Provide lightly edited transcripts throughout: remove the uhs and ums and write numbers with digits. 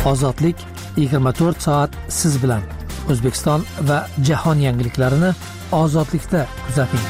Ozodlik 24 soat siz bilan. O'zbekiston va jahon yangiliklarini Ozodlikda kuzating.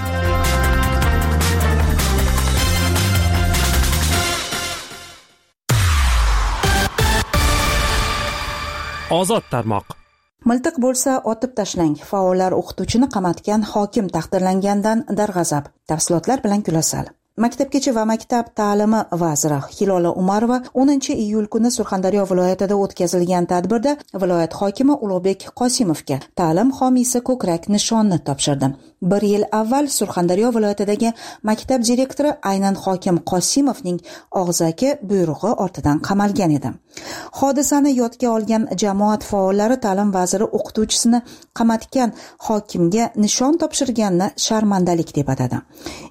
Ozod tarmoq. Miltiq bo'lsa otib tashlang. Faollar o'qituvchini qamatgan hokim taqdirlangandan darg'azab. Tafsilotlar bilan Gulasal. Maktabgacha va maktab ta'limi vaziri Hilola Umarova 10-iyul kuni Surxondaryo viloyatida o'tkazilgan tadbirda viloyat hokimi Ulug'bek Qosimovga ta'lim homiysi ko'krak nishonni topshirdi. 1 yil avval Surxondaryo viloyatidagi maktab direktori aynan hokim Qosimovning og'zaki buyrug'i ortidan qamalgan edi. Hodisani yodga olgan jamoat faollari ta'lim vaziri o'qituvchisini qamatgan hokimga nishon topshirganini sharmandalik deb atadi.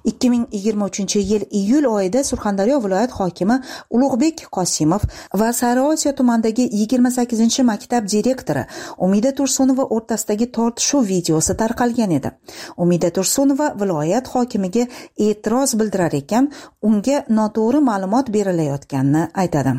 2023-yil iyul oyida Surxondaryo viloyat hokimi Ulug'bek Qosimov va Sariosiyo tumanidagi 28-maktab direktori Umida Tursunova o'rtasidagi tortishuv videosi tarqalgan edi. Umida Tursunova viloyat hokimiga e'tiroz bildirar ekan, unga noto'g'ri ma'lumot berilayotganini aytadi.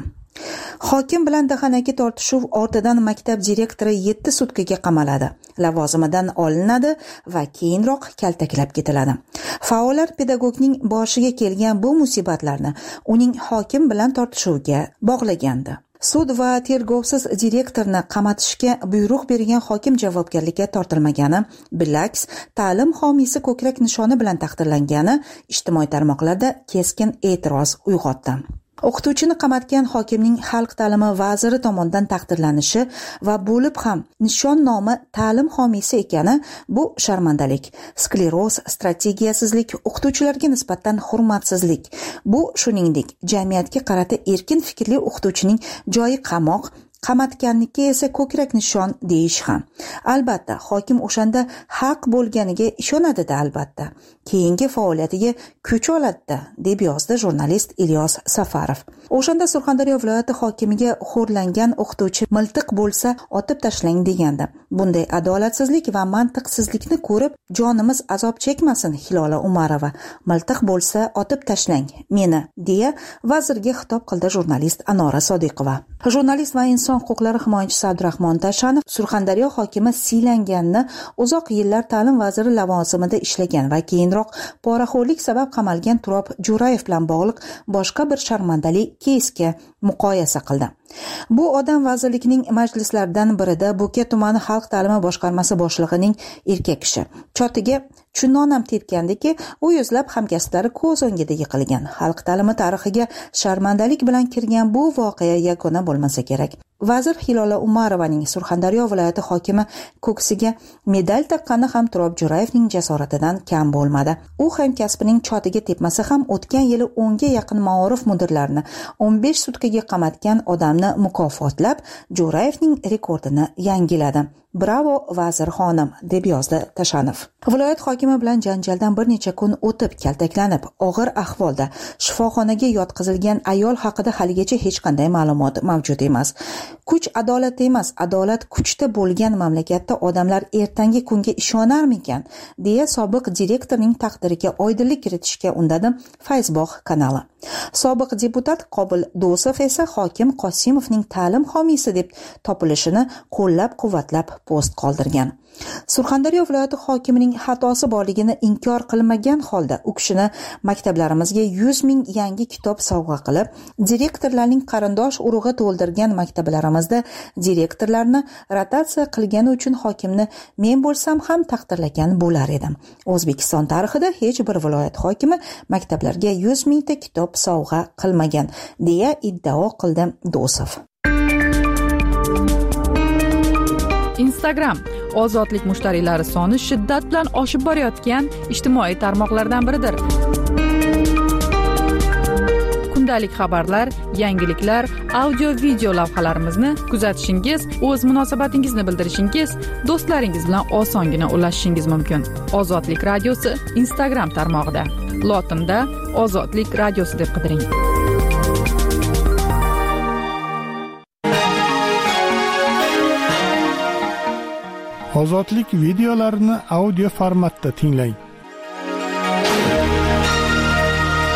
Hokim bilan dahanaki tortishuv ortidan maktab direktori 7 sutkaga qamaladi, lavozimidan olinadi va keyinroq kaltaklab ketiladi. Faollar pedagogning boshiga kelgan bu musibatlarni uning hokim bilan tortishuvga bog'lagandi. Sud va tergovsiz direktorni qamatishga buyruq bergan hokim javobgarlikka tortilmagani, bilaks ta'lim homiysi ko'krak nishoni bilan taqdirlangani ijtimoiy tarmoqlarda keskin e'tiroz uyg'otdi. O'qituvchini qamatgan hokimning xalq ta'limi vaziri tomonidan taqdirlanishi va bo'lib ham nishon nomi ta'lim homiysi ekani bu sharmandalik, skleroz, strategiyasizlik, o'qituvchilarga nisbatan hurmatsizlik. Bu shuningdek jamiyatga qarata erkin fikrli o'qituvchining joyi qamoq, qamatganniki esa ko'krak nishon deyish ham. Albatta, hokim o'shanda haq bo'lganiga ishonadi-da albatta. Keyingi faoliyatiga kuch oladi, deb yozdi jurnalist Ilyos Safarov. O'shanda Surxondaryo viloyati hokimiga xo'rlangan o'qituvchi miltiq bo'lsa otib tashlang degandi. Bunday adolatsizlik va mantiqsizlikni ko'rib jonimiz azob chekmasin Hilola Umarova. Miltiq bo'lsa otib tashlang meni, deya vazirga xitob qildi jurnalist Anora Sodiqova. Jurnalist va inson huquqlari himoyachisi Abdurahmon Tashanov Surxondaryo hokimi siylanganini, uzoq yillar ta'lim vaziri lavozimida ishlagan va keyinroq poraxo'rlik sabab qamalgan Turob Jo'rayev bilan bog'liq boshqa bir sharmandali keysga muqoyasa qildi. Bu odam vazirlikning majlislaridan birida Bo'ka tumani xalq ta'limi boshqarmasi boshlig'ining erkak kishi chotiga chunonam tepgandiki, u yuzlab hamkasblari ko'z o'ngida yiqilgan. Xalq ta'limi tarixiga sharmandalik bilan kirgan bu voqea yagona bo'lmasa kerak. Vazir Hilola Umarovaning Surxondaryo viloyati hokimi ko'ksiga medal taqqani ham Turob Jo'rayevning jasoratidan kam bo'lmadi. U hamkasbining chotiga tepmasa ham o'tgan yili 10 ga yaqin ma'orif mudirlarini 15 sutkaga qamatgan odamni mukofotlab, Jo'rayevning rekordini yangiladi. Bravo vazir xonim, deb yozdi Tashanov. Viloyat hokimi bilan janjaldan bir necha kun o'tib kaltaklanib, og'ir ahvolda shifoxonaga yotqizilgan ayol haqida haligacha hech qanday ma'lumot mavjud emas. Kuch adolat emas, adolat kuchda bo'lgan mamlakatda odamlar ertangi kunga ishonarmikan, deya sobiq direktorning taqdiriga oydinlik kiritishga undadi Fayzbog' kanali. Sobiq deputat Qobil Do'sov esa hokim Qosimovning ta'lim homiysi deb topilishini qo'llab-quvvatlab post qoldirgan. Surxondaryo viloyati hokimining xatosi borligini inkor qilmagan holda u kishini maktablarimizga 100 ming yangi kitob sovg'a qilib, direktorlarning qarindosh urug'i to'ldirgan maktablarimizda direktorlarni rotatsiya qilgani uchun hokimni men bo'lsam ham taqdirlagan bo'lar edim. O'zbekiston tarixida hech bir viloyat hokimi maktablarga 100 mingta kitob sovg'a qilmagan, deya iddao qildi Do'sov. Instagram ozodlik mushtariylari soni shiddat bilan oshib borayotgan ijtimoiy tarmoqlardan biridir. Kundalik xabarlar, yangiliklar, audio-video lavhalarimizni kuzatishingiz, o'z munosabatingizni bildirishingiz, do'stlaringiz bilan osongina ulashishingiz mumkin. Ozodlik radiosi Instagram tarmog'ida. Lotinda Ozodlik radiosi deb qidiring. Ozodlik videolarini audio formatda tinglang.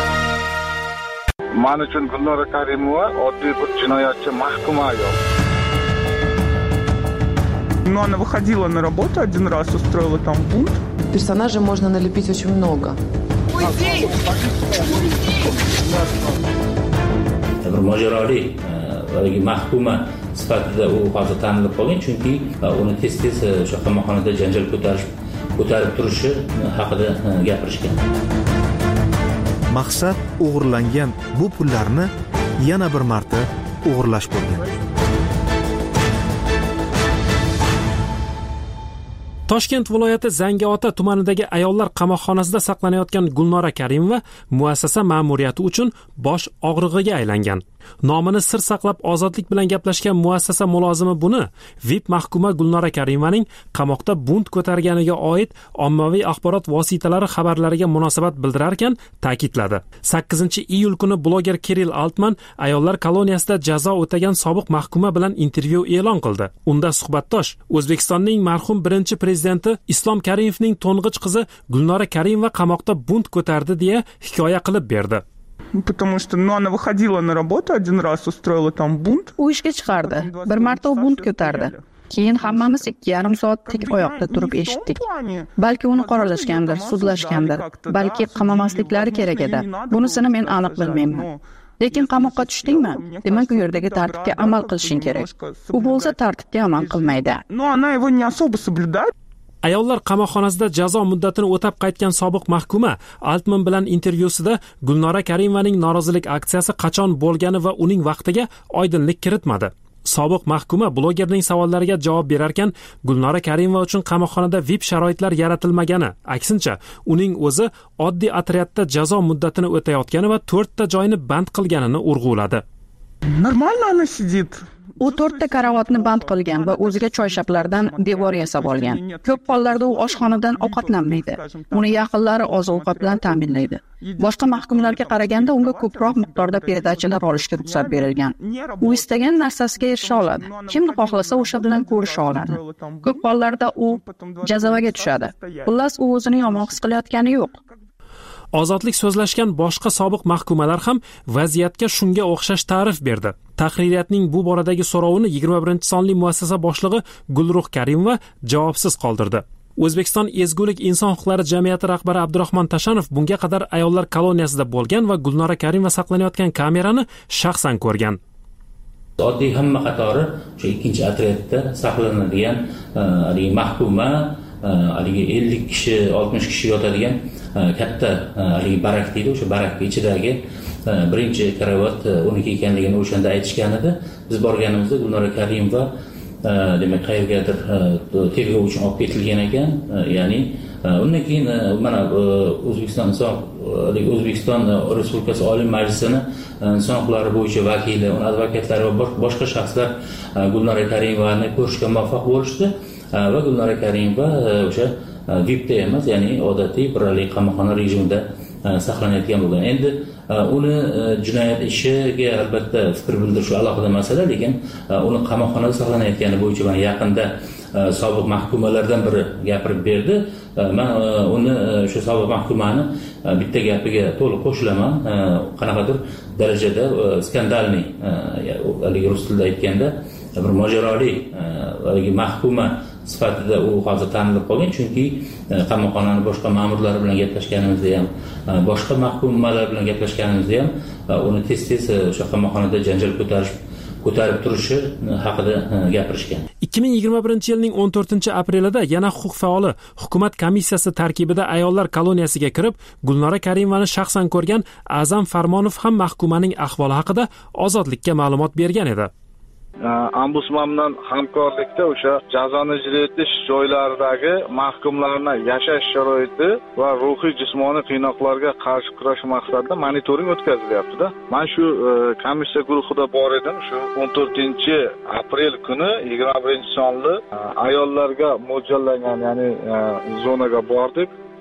Men uchun Gulnora Karimova oddiy bir jinoyatchi mahkum ayol. Но она выходила на работу один раз, устроила там бунт. Персонажей можно налепить очень много. Bir mojaroli mahkuma sifatida u hozir tanilib qolgan, chunki uni tez-tez o'sha qamoqxonada janjal ko'tarib turishi haqida gapirishgan. Maqsad o'g'irlangan bu pullarni yana bir marta o'g'irlash bo'lgan. Toshkent viloyati Zangiota tumanidagi ayollar qamoqxonasida saqlanayotgan Gulnora Karimova muassasa ma'muriyati uchun bosh og'rig'iga aylangan. Nomini sir saqlab ozodlik bilan gaplashgan muassasa mulozimi buni VIP mahkuma Gulnora Karimaning qamoqda bunt ko'targaniga oid ommaviy axborot vositalari xabarlariga munosabat bildirarkan ta'kidladi. 8-iyul kuni bloger Kirill Altman ayollar koloniyasida jazo o'tagan sobiq mahkuma bilan intervyu e'lon qildi. Unda suhbatdosh O'zbekistonning marhum birinchi prezidenti Islom Karimovning to'ng'ich qizi Gulnora Karimova qamoqda bunt ko'tardi deya hikoya qilib berdi. Потому что она выходила на работу один раз, устроила там бунт. U ishga chiqardi. Bir marta u bunt ko'tardi. Keyin hammamiz 2,5 soat tik oyoqda turib eshitdik. Balki uni qoralashgandir, sudlashgandir, balki qamamasliklari kerak edi. Bunisini men aniq bilmayman. Lekin qamoqqa tushdingmi? Demak, u yerdagi tartibga amal qilishing kerak. U bo'lsa tartibga amal qilmaydi. Но она его не особо соблюдает. Ayollar qamoqxonasida jazo muddatini o'tab qaytgan sobiq mahkuma Altman bilan intervyusida Gulnora Karimovaning norozilik aksiyasi qachon bo'lgani va uning vaqtiga oydinlik kiritmadi. Sobiq mahkuma blogerning savollariga javob berarkan, Gulnora Karimova uchun qamoqxonada VIP sharoitlar yaratilmagani, aksincha, uning o'zi oddiy otryadda jazo muddatini o'tayotgani va 4 ta joyni band qilganini urg'uladi. Нормально она сидит. U 4 ta karavotni band qilgan va o'ziga choyshablardan devor yasab olgan. Ko'p hollarda u oshxonadan ovqatlanmaydi. Uni yaqinlari oziq-ovqat bilan ta'minlaydi. Boshqa mahkumlarga qaraganda unga ko'proq miqdorda perdachilar olishga ruxsat berilgan. U istagan narsasiga erisha oladi. Kimni xohlasa o'sha bilan ko'risha oladi. Ko'p hollarda u jazavaga tushadi. Xullas, u o'zini yomon his qilayotgani yo'q. Ozodlik so'zlashgan boshqa sobiq mahkumalar ham vaziyatga shunga o'xshash ta'rif berdi. Tahririyatning bu boradagi so'rovini 21-sonli muassasa boshlig'i Gulruh Karimova javobsiz qoldirdi. O'zbekiston Ezgulik inson huquqlari jamiyati rahbari Abdurahmon Tashanov bunga qadar ayollar koloniyasida bo'lgan va Gulnora Karimova saqlanayotgan kamerani shaxsan ko'rgan. Oddiy hamma qatori o'sha 2-otryadda saqlanadigan mahkuma, 50 kishi, 60 kishi yotadigan katta barak deydi, o'sha barak ichidagi birinchi karavot uniki ekanligini o'shanda aytishgan edi. Biz borganimizda Gulnora Karimova demak qayergadir tergov uchun olib ketilgan ekan. Ya'ni undan keyin mana O'zbekiston Respublikasi Oliy Majlisining inson huquqlari bo'yicha vakili, uning advokatlari va boshqa shaxslar Gulnora Karimovani ko'rishga muvaffaq bo'lishdi va Gulnora Karimova o'sha VIPda emas, ya'ni odatiy biralik qamoqxona rejimida saqlanayotgan bo'lgan. Endi uni jinoyat ishiga albatta fikr bildirish alohida masala, lekin uni qamoqxonada saqlanayotgani bo'yicha mana yaqinda sobiq mahkumalardan biri gapirib berdi. Men uni o'sha sobiq mahkumani bitta gapiga to'liq qo'shilaman. Qanaqadir darajada skandalniy, haligi rus tilida aytganda bir mojaroli mahkuma sifatida u hozir tanilib qolgan, chunki qamoqxonani boshqa ma'murlar bilan gaplashganimizda ham, boshqa mahkumalar bilan gaplashganimizda ham uni tez-tez o'sha qamoqxonada janjal ko'tarib turishi haqida gapirishgan. 2021-yilning 14-aprelida yana huquq faoli hukumat komissiyasi tarkibida ayollar koloniyasiga kirib, Gulnora Karimovani shaxsan ko'rgan A'zam Farmonov ham mahkumaning ahvoli haqida ozodlikka ma'lumot bergan edi. Ombudsman bilan hamkorlikda o'sha jazoni ijro etish joylaridagi mahkumlarning yashash sharoiti va ruhiy jismoniy qiynoqlarga qarshi kurash maqsadida monitoring o'tkazilyapti-da. Men shu komissiya guruhida bor edim. Shu 14-aprel kuni 21-sonli ayollarga mo'ljallangan, ya'ni zonaga bordik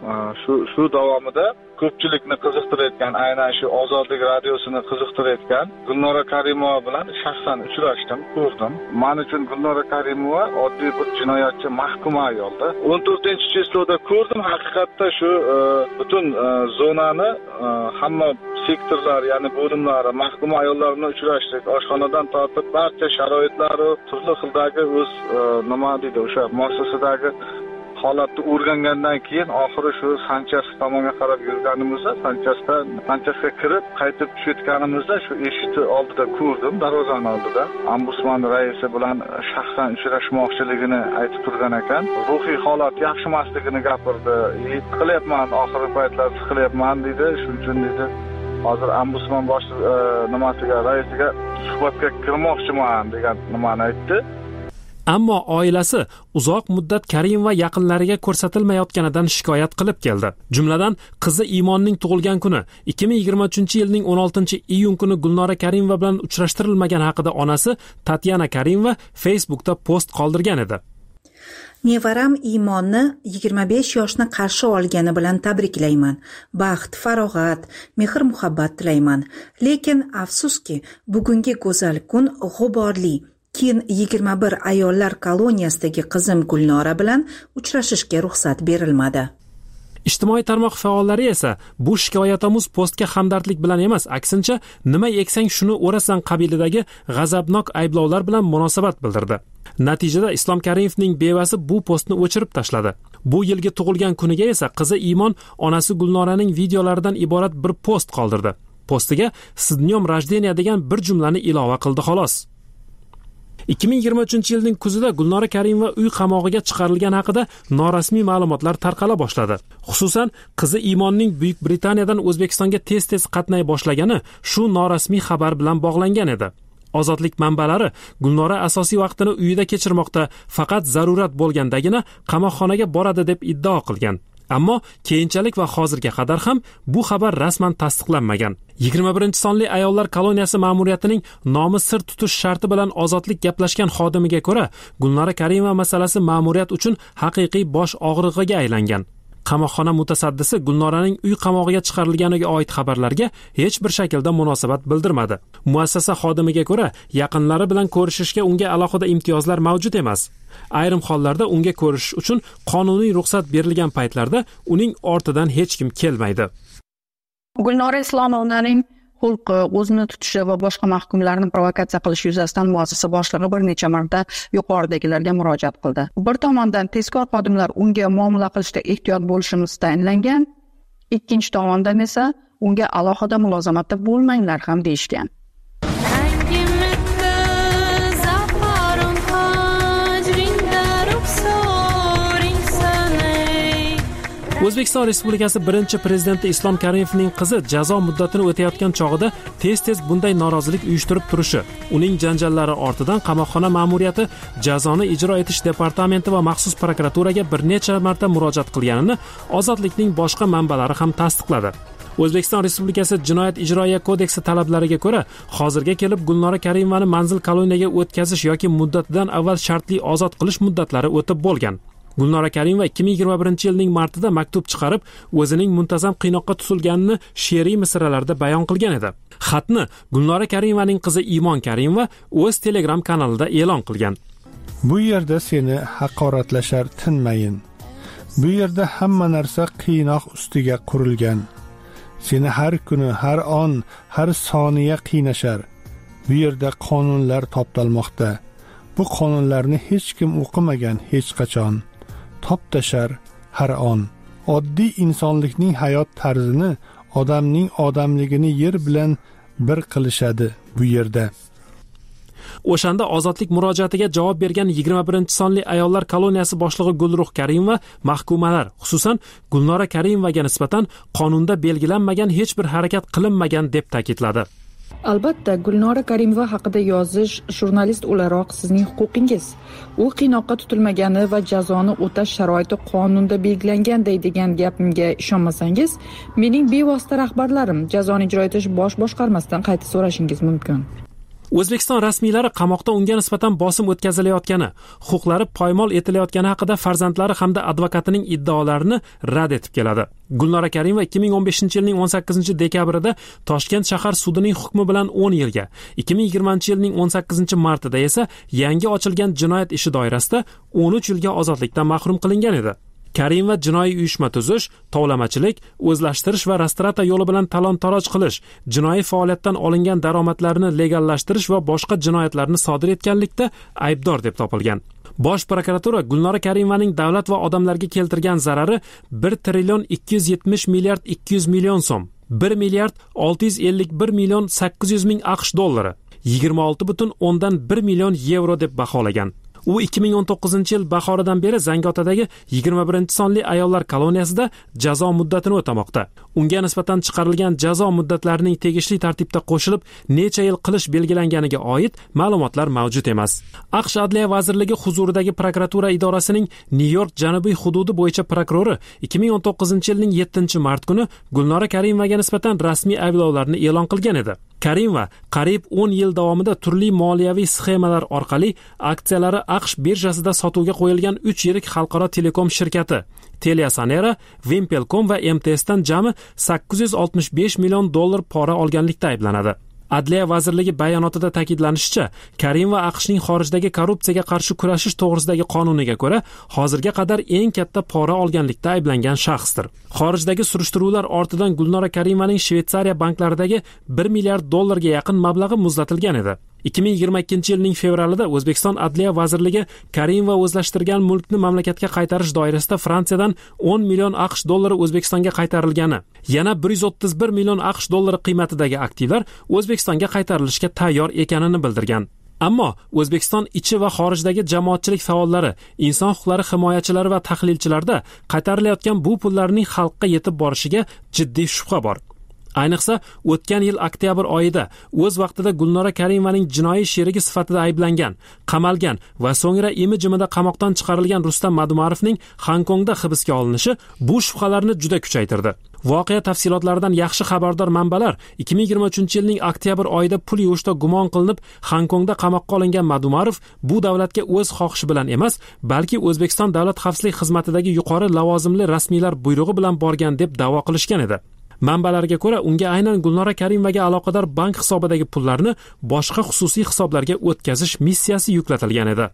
Shu davomida ko'pchilikni qiziqtirayotgan, aynan shu Ozodlik radiosini qiziqtirayotgan Gulnora Karimova bilan shaxsan uchrashdim, ko'rdim. Men uchun Gulnora Karimova oddiy bir jinoyatchi, mahkum ayolda. 14-cheklovda ko'rdim, haqiqatda shu butun zonani hamma sektorlar, ya'ni bo'limlari, mahkum ayollarni uchrashdik. Oshxonadan tortib barcha sharoitlari, turli xildagi o'z nima deydi, o'sha muassasadagi holatni o'rgangandan keyin oxiri shu Sanchas tomonga qarab yurganimizda, Sanchasga kirib qaytib tushayotganimizda shu eshikni oldida ko'rdim, darvozani oldida. Ombudsman raisi bilan shaxsan uchrashmoqchiligini aytib turgan ekan. Ruhiy holat yaxshi emasligini gapirdi. Siqilyapman, oxirgi paytlar siqilyapman dedi. Shuning uchun dedi, hozir ombudsman nimasiga, raisiga suhbatga kirmoqchiman degan nimani aytdi. Ammo oilasi uzoq muddat Karimova yaqinlariga ko'rsatilmayotganidan shikoyat qilib keldi. Jumladan, qizi Imonning tug'ilgan kuni 2023-yilning 16-iyun kuni Gulnora Karimova bilan uchrashtirilmagan haqida onasi Tatyana Karimova Facebookda post qoldirgan edi. Nevaram Imonni 25 yoshni qarshi olgani bilan tabriklayman. Baxt, farog'at, mehr-muhabbat tilayman. Lekin afsuski, bugungi go'zal kun g'uborli. Keyin 21 ayollar koloniyasidagi qizim Gulnora bilan uchrashishga ruxsat berilmadi. Ijtimoiy tarmoq faollari esa bu shikoyatomuz postga hamdardlik bilan emas, aksincha nima eksang shuni o'rasan qabilidagi g'azabnok ayblovlar bilan munosabat bildirdi. Natijada Islom Karimovning bevasi bu postni o'chirib tashladi. Bu yilgi tug'ilgan kuniga esa qizi Imon onasi Gulnoraning videolaridan iborat bir post qoldirdi. Postiga "S dnyom rождения" degan bir jumlani ilova qildi xolos. 2023-yilning kuzida Gulnora Karimova uy qamog'iga chiqarilgan haqida norasmiy ma'lumotlar tarqala boshladi. Xususan, qizi Imonning Buyuk Britaniyadan O'zbekistonga tez-tez qatnay boshlagani shu norasmiy xabar bilan bog'langan edi. Ozodlik manbalari Gulnora asosiy vaqtini uyida kechirmoqda, faqat zarurat bo'lgandagina qamoqxonaga boradi deb iddao qilgan. Ammo keyinchalik va hozirga qadar ham bu xabar rasman tasdiqlanmagan. 21-sonli ayollar koloniyasi ma'muriyatining nomi sir tutish sharti bilan ozodlik gaplashgan xodimiga ko'ra, Gulnora Karimova masalasi ma'muriyat uchun haqiqiy bosh og'rig'iga aylangan. Qamoqxona mutasaddisi Gulnoraning uy qamog'iga chiqarilganiga oid xabarlarga hech bir shaklda munosabat bildirmadi. Muassasa xodimiga ko'ra, yaqinlari bilan ko'rishishga unga alohida imtiyozlar mavjud emas. Ayrim hollarda unga ko'rishish uchun qonuniy ruxsat berilgan paytlarda uning ortidan hech kim kelmaydi. Gulnora Islomovnaning xulqi, o'zini tutishi va boshqa mahkumlarni provokatsiya qilish yuzasidan muassasa boshlig'i bir necha marta yuqoridagilarga murojaat qildi. Bir tomondan tezkor xodimlar unga muomala qilishda ehtiyot bo'lishimiz tayinlangan, ikkinchi tomondan esa unga alohida mulozamatda bo'lmanglar ham deyishgan. O'zbekiston Respublikasi birinchi prezidenti Islom Karimovning qizi jazo muddatini o'tayotgan chog'ida tez-tez bunday norozilik uyushtirib turishi, uning janjallari ortidan qamoqxona ma'muriyati jazoni ijro etish departamenti va maxsus prokuraturaga bir necha marta murojaat qilganini Ozodlikning boshqa manbalari ham tasdiqladi. O'zbekiston Respublikasi Jinoyat ijroiya kodeksi talablariga ko'ra, hozirga kelib Gulnora Karimovani manzil koloniyaga o'tkazish yoki muddatidan avval shartli ozod qilish muddatlari o'tib bo'lgan. Gulnora Karimova 2021-yilning martida maktub chiqarib, o'zining muntazam qiynoqqa tutilganini she'riy misralarda bayon qilgan edi. Xatni Gulnora Karimovaning qizi Imon Karimova o'z Telegram kanalida e'lon qilgan. Bu yerda seni haqoratlashar tinmayin. Bu yerda hamma narsa qiynoq ustiga qurilgan. Seni har kuni, har on, har soniya qiynashar. Bu yerda qonunlar toptalmoqda. Bu qonunlarni hech kim o'qimagan hech qachon. Toptashar har on. Oddiy insonlikning hayot tarzini, odamning odamligini yer bilan bir qilishadi bu yerda. O'shanda ozodlik murojaatiga javob bergan 21-sonli ayollar koloniyasi boshlig'i Gulruh Karimova mahkumalar, xususan Gulnora Karimovaga nisbatan qonunda belgilanmagan hech bir harakat qilinmagan deb ta'kidladi. Albatta, Gulnora Karimova haqida yozish jurnalist o'laroq sizning huquqingiz. U qiynoqqa tutilmagani va jazoni o'tash sharoiti qonunda belgilanganday degan gapimga ishonmasangiz, mening bevosita rahbarlarim jazoni ijro etish bosh boshqarmasidan qayta so'rashingiz mumkin. O'zbekiston rasmiylari qamoqda unga nisbatan bosim o'tkazilayotgani, huquqlari poymol etilayotgani haqida farzandlari hamda advokatining iddaolarini rad etib keladi. Gulnora Karimova 2015-yilning 18-dekabrida Toshkent shahar sudining hukmi bilan 10 yilga, 2020-yilning 18-martida esa yangi ochilgan jinoyat ishi doirasida 13 yilga ozodlikdan mahrum qilingan edi. Karimova jinoiy uyushma tuzish, tovlamachilik, o'zlashtirish va restrata yo'li bilan talon-taroj qilish, jinoiy faoliyatdan olingan daromadlarni legallashtirish va boshqa jinoyatlarni sodir etganlikda aybdor deb topilgan. Bosh prokuratura Gulnora Karimovaning davlat va odamlarga keltirgan zarari 1 trillion 270 milliard 200 million so'm, 1 milliard 651 million 800 ming AQSh dollari, 26,1 million yevro deb baholagan. U 2019-yil bahoridan beri Zangiotadagi 21-sonli ayollar koloniyasida jazo muddatini o'tamoqda. Unga nisbatan chiqarilgan jazo muddatlarining tegishli tartibda qo'shilib, necha yil qilish belgilanganiga oid ma'lumotlar mavjud emas. AQSh Adliya vazirligi huzuridagi prokuratura idorasining Nyu-York janubiy hududi bo'yicha prokurori 2019-yilning 7-mart kuni Gulnora Karimovaga nisbatan rasmiy ayblovlarni e'lon qilgan edi. Karimova qariyb 10 yil davomida turli moliyaviy sxemalar orqali aksiyalari AQSh birjasida sotuvga qo'yilgan 3 yirik xalqaro telekom shirkati TeliaSonera, Wimpelcom va MTSdan jami 865 million dollar pora olganlikda ayblanadi. Adliya vazirligi bayonotida ta'kidlanishicha, Karimova AQShning xorijdagi korrupsiyaga qarshi kurashish to'g'risidagi qonuniga ko'ra hozirga qadar eng katta pora olganlikda ayblangan shaxsdir. Xorijdagi surishtiruvlar ortidan Gulnora Karimovaning Shveysariya banklaridagi 1 milliard dollarga yaqin mablag'i muzlatilgan edi. 2022-yilning fevralida O'zbekiston Adliya vazirligi Karimova o'zlashtirgan mulkni mamlakatga qaytarish doirasida Fransiyadan 10 million AQSh dollari O'zbekistonga qaytarilgani, yana 131 million AQSh dollari qiymatidagi aktivlar O'zbekistonga qaytarilishga tayyor ekanini bildirgan. Ammo O'zbekiston ichi va xorijdagi jamoatchilik faollari, inson huquqlari himoyachilari va tahlilchilarda qaytarilayotgan bu pullarning xalqqa yetib borishiga jiddiy shubha bor. Ayniqsa, o'tgan yil oktyabr oyida o'z vaqtida Gulnora Karimovaning jinoiy sherigi sifatida ayblangan, qamalgan va so'ngra imi-jimida qamoqdan chiqarilgan Rustam Madumarovning Hongkongda hibsga olinishi bu shubhalarni juda kuchaytirdi. Voqea tafsilotlaridan yaxshi xabardor manbalar 2023-yilning oktyabr oyida pul yuvishda gumon qilinib Hongkongda qamoqqa olingan Madumarov bu davlatga o'z xohishi bilan emas, balki O'zbekiston Davlat xavfsizlik xizmatidagi yuqori lavozimli rasmiylar buyrug'i bilan borgan deb da'vo qilishgan edi. Manbalarga ko'ra, unga aynan Gulnora Karimovaga aloqador bank hisobidagi pullarni boshqa xususiy hisoblarga o'tkazish missiyasi yuklatilgan edi.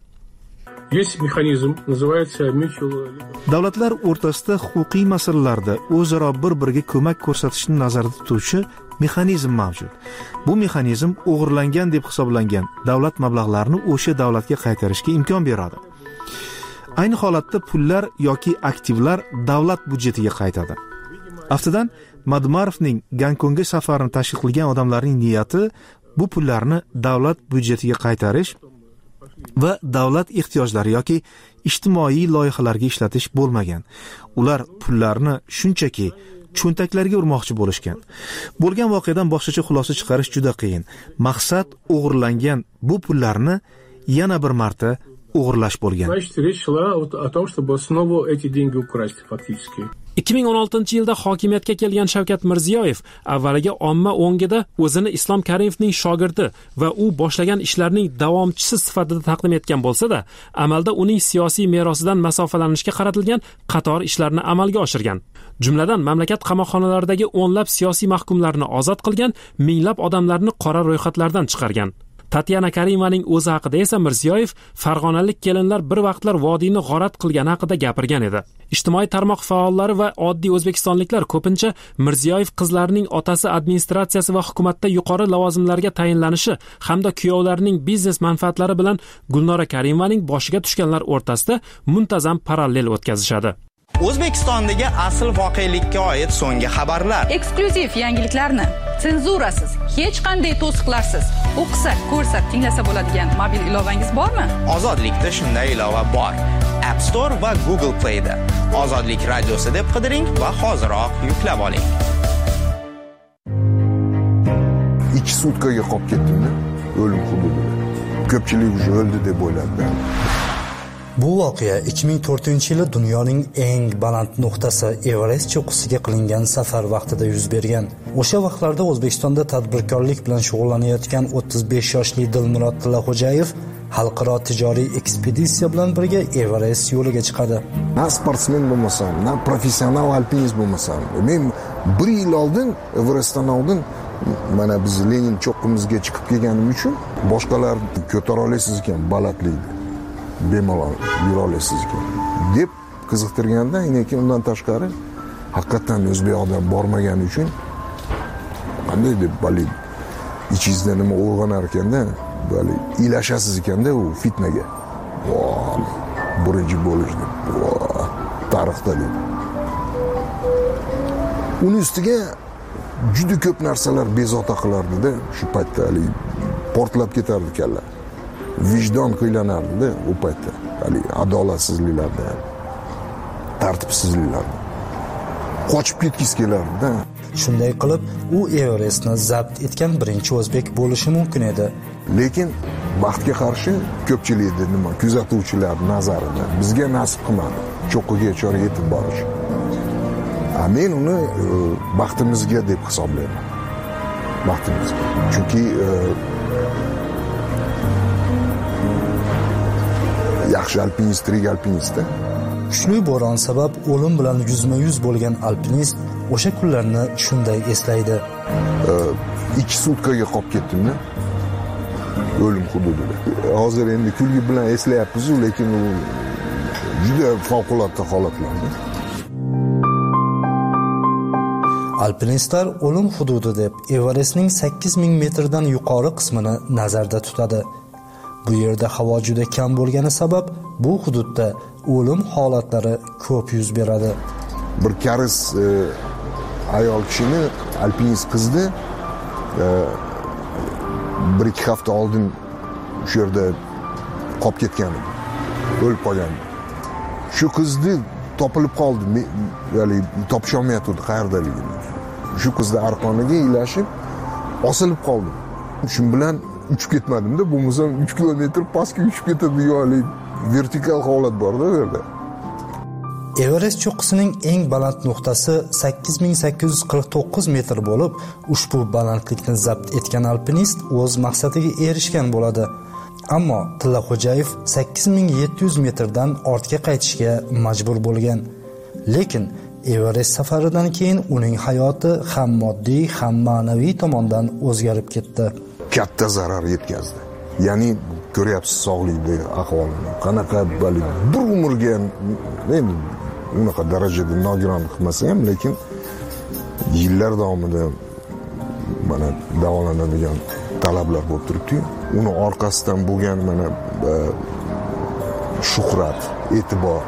Davlatlar o'rtasida huquqiy masalalarda o'zaro bir-biriga ko'mak ko'rsatishni nazarda tutuvchi mexanizm mavjud. Bu mexanizm o'g'irlangan deb hisoblangan davlat mablag'larini o'sha davlatga qaytarishga imkon beradi. Ayni holatda pullar yoki aktivlar davlat budjetiga qaytadi. Aftidan Madumarovning Gonkongga safarini tashkil qilgan odamlarning niyati bu pullarni davlat budjetiga qaytarish va davlat ehtiyojlari yoki ijtimoiy loyihalarga ishlatish bo'lmagan. Ular pullarni shunchaki cho'ntaklarga urmoqchi bo'lishgan. Bo'lgan voqeadan boshqacha xulosa chiqarish juda qiyin. Maqsad o'g'irlangan bu pullarni yana bir marta o'g'irlash bo'lgan. 2016-yilda hokimiyatga kelgan Shavkat Mirziyoyev avvaliga omma o'ngida o'zini Islom Karimovning shogirdi va u boshlagan ishlarning davomchisi sifatida taqdim etgan bo'lsa-da, amalda uning siyosiy merosidan masofalanishga qaratilgan qator ishlarni amalga oshirgan. Jumladan, mamlakat qamoqxonalaridagi o'nlab siyosiy mahkumlarni ozod qilgan, minglab odamlarni qora ro'yxatlardan chiqargan. Tatyana Karimovaning o'zi haqida esa Mirziyoyev farg'onalik kelinlar bir vaqtlar vodiyni g'orat qilgani haqida gapirgan edi. Ijtimoiy tarmoq faollari va oddiy o'zbekistonliklar ko'pincha Mirziyoyev qizlarining otasi administratsiyasi va hukumatda yuqori lavozimlarga tayinlanishi hamda kuyovlarining biznes manfaatlari bilan Gulnora Karimovaning boshiga tushganlar o'rtasida muntazam parallel o'tkazishadi. O'zbekistondagi asl voqelikka oid so'nggi xabarlar, eksklyuziv yangiliklarni senzurasiz, hech qanday to'siqlarsiz o'qisa, ko'rsa, tinglasa bo'ladigan mobil ilovangiz bormi? Ozodlikda shunday ilova bor. App Store va Google Play da. Ozodlik radiosi deb qidiring va hoziroq yuklab oling. 2 sutkaga qolib ketdim-da, o'lim hududida. Ko'pchilik уже o'ldi deb o'yladi. Bu voqea 2004-yili dunyoning eng baland nuqtasi Everest cho'qqisiga qilingan safar vaqtida yuz bergan. O'sha vaqtlarda O'zbekistonda tadbirkorlik bilan shug'ullanayotgan 35 yoshli Dilmurod Tillaxo'jayev xalqaro tijoriy ekspeditsiya bilan birga Everest yo'liga chiqadi. Na sportsmen bo'lmasam, na professional alpinist bo'lmasam, men 1 yil oldin Everestdan oldin mana biz Lenin cho'qqimizga chiqib kelganim uchun boshqalar ko'tara olasiz ekan balandlikni. Bemalol yura olasiz ekan deb qiziqtirganda, lekin undan tashqari haqiqatan o'zbek odam bormagani uchun qanday deb balid ichingizda nima uyg'onar ekanda, bali ilashasiz ekanda u fitnaga. Birinchi bo'lish deb. Tarixda deb. Uning ustiga juda ko'p narsalar bezovta qilardi-da, shu paytda portlab ketardi kalla. Vijdon qiynanardi u paytda. Adolatsizliklarda, tartibsizliklarda. Qochib ketgisi kelardi-da. Shunday qilib, u Everestni zabt etgan birinchi o'zbek bo'lishi mumkin edi. Lekin baxtga qarshi ko'pchilikda nima kuzatuvchilar nazarida bizga nasib qilmadi cho'qqiga yetib borish. Men uni baxtimizga deb hisoblayman. Baxtimizga. Chunki yaxshi alpinist, tirik alpinistda. Kuchli bo'ron sabab o'lim bilan yuzma-yuz bo'lgan alpinist o'sha kunlarni shunday eslaydi. 2 sutkaga qolib ketdim-da. O'lim hududida. Hozir endi kulgi bilan eslayapmiz, lekin u juda favqulodda holatlar. Alpinistlar o'lim hududi deb Everestning 8000 metrdan yuqori qismini nazarda tutadi. Bu yerda havo juda kam bo'lgani sabab bu hududda o'lim holatlari ko'p yuz beradi. Bir karis ayol kishini alpinist qizni 1-2 hafta oldin shu yerda qolib ketgan edi. O'lib qolgan. Shu qizni topilib qoldi. Ya'ni topish olmayapti qayerdaligini. Shu qizni arqoniga ilashib osilib qoldim. Shu bilan uchib ketmadim-da, bo'lmasam 3 kilometr pastga uchib ketadi, yo'li vertikal holat bor-da bu yerda. Everest cho'qqisining eng baland nuqtasi 8849 metr bo'lib, ushbu balandlikni zabt etgan alpinist o'z maqsadiga erishgan bo'ladi. Ammo Tillaxo'jayev 8700 metrdan ortga qaytishga majbur bo'lgan. Lekin Everest safaridan keyin uning hayoti ham moddiy, ham ma'naviy tomondan o'zgarib ketdi. Katta zarar yetkazdi. Ya'ni ko'ryapsiz sog'likdagi ahvolini. Qanaqa bir umrga endi unaqa darajada nogiron qilmasa ham, lekin yillar davomida mana davolanadigan talablar bo'lib turibdi. Uni orqasidan bo'lgan mana shuhrat, e'tibor,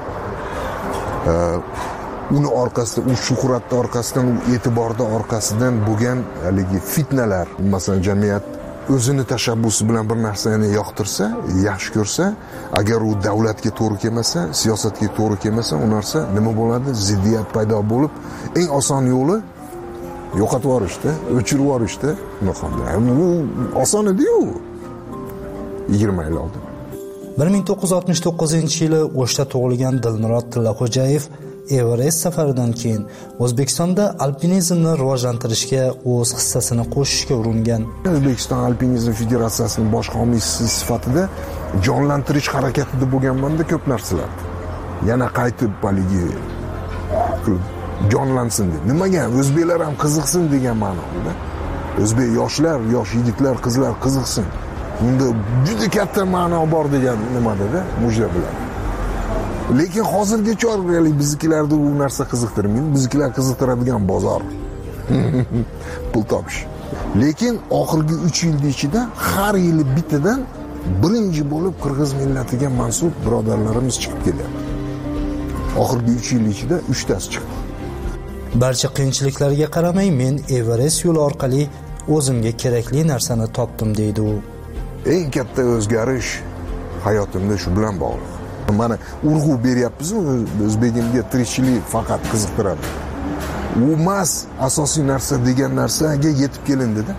uni orqasidan, u shuhratning orqasidan, u e'tiborning orqasidan bo'lgan haligi fitnalar, masalan jamiyat o'zini tashabbusi bilan bir narsani yoqtirsa, yaxshi ko'rsa, agar u davlatga to'g'ri kelmasa, siyosatga to'g'ri kelmasa, u narsa nima bo'ladi? Ziddiyat paydo bo'lib, eng oson yo'li yo'qotib yuborishda, o'chirib yuborishda. Bu oson edi-yu. 20 yil oldin. 1969-yili O'shda tug'ilgan Dilmurod Tillaxo'jayev Everest safaridan keyin O'zbekistonda alpinizmni rivojlantirishga o'z hissasini qo'shishga uringan. O'zbekiston Alpinizm Federatsiyasining bosh homiysi sifatida jonlantirish harakatida bo'lganman-da ko'p narsalar. Yana qaytib baligi jonlansin deb. Nimaga? O'zbeklar ham qiziqsin degan ma'noda. O'zbek yoshlar, yosh yigitlar, qizlar qiziqsin. Bunda juda katta ma'no bor degan nimada-da, mujda bilan. Lekin hozirgacha biznikilarda u narsa qiziqtirmaydi. Biznikilar qiziqtiradigan bozor. Pul topish. Lekin oxirgi 3 yil ichida har yili bittadan birinchi bo'lib qirg'iz millatiga mansub birodarlarimiz chiqib kelyapti. Oxirgi 3 yil ichida 3 tasi chiqdi. Barcha qiyinchiliklarga qaramay men Everest yo'li orqali o'zimga kerakli narsani topdim deydi u. Eng katta o'zgarish hayotimda shu bilan bog'liq. Mana urg'u beryapmiz, o'zbegimga tirikchilik faqat qiziqtiradi. U emas asosiy narsa degan narsaga yetib kelindi-da.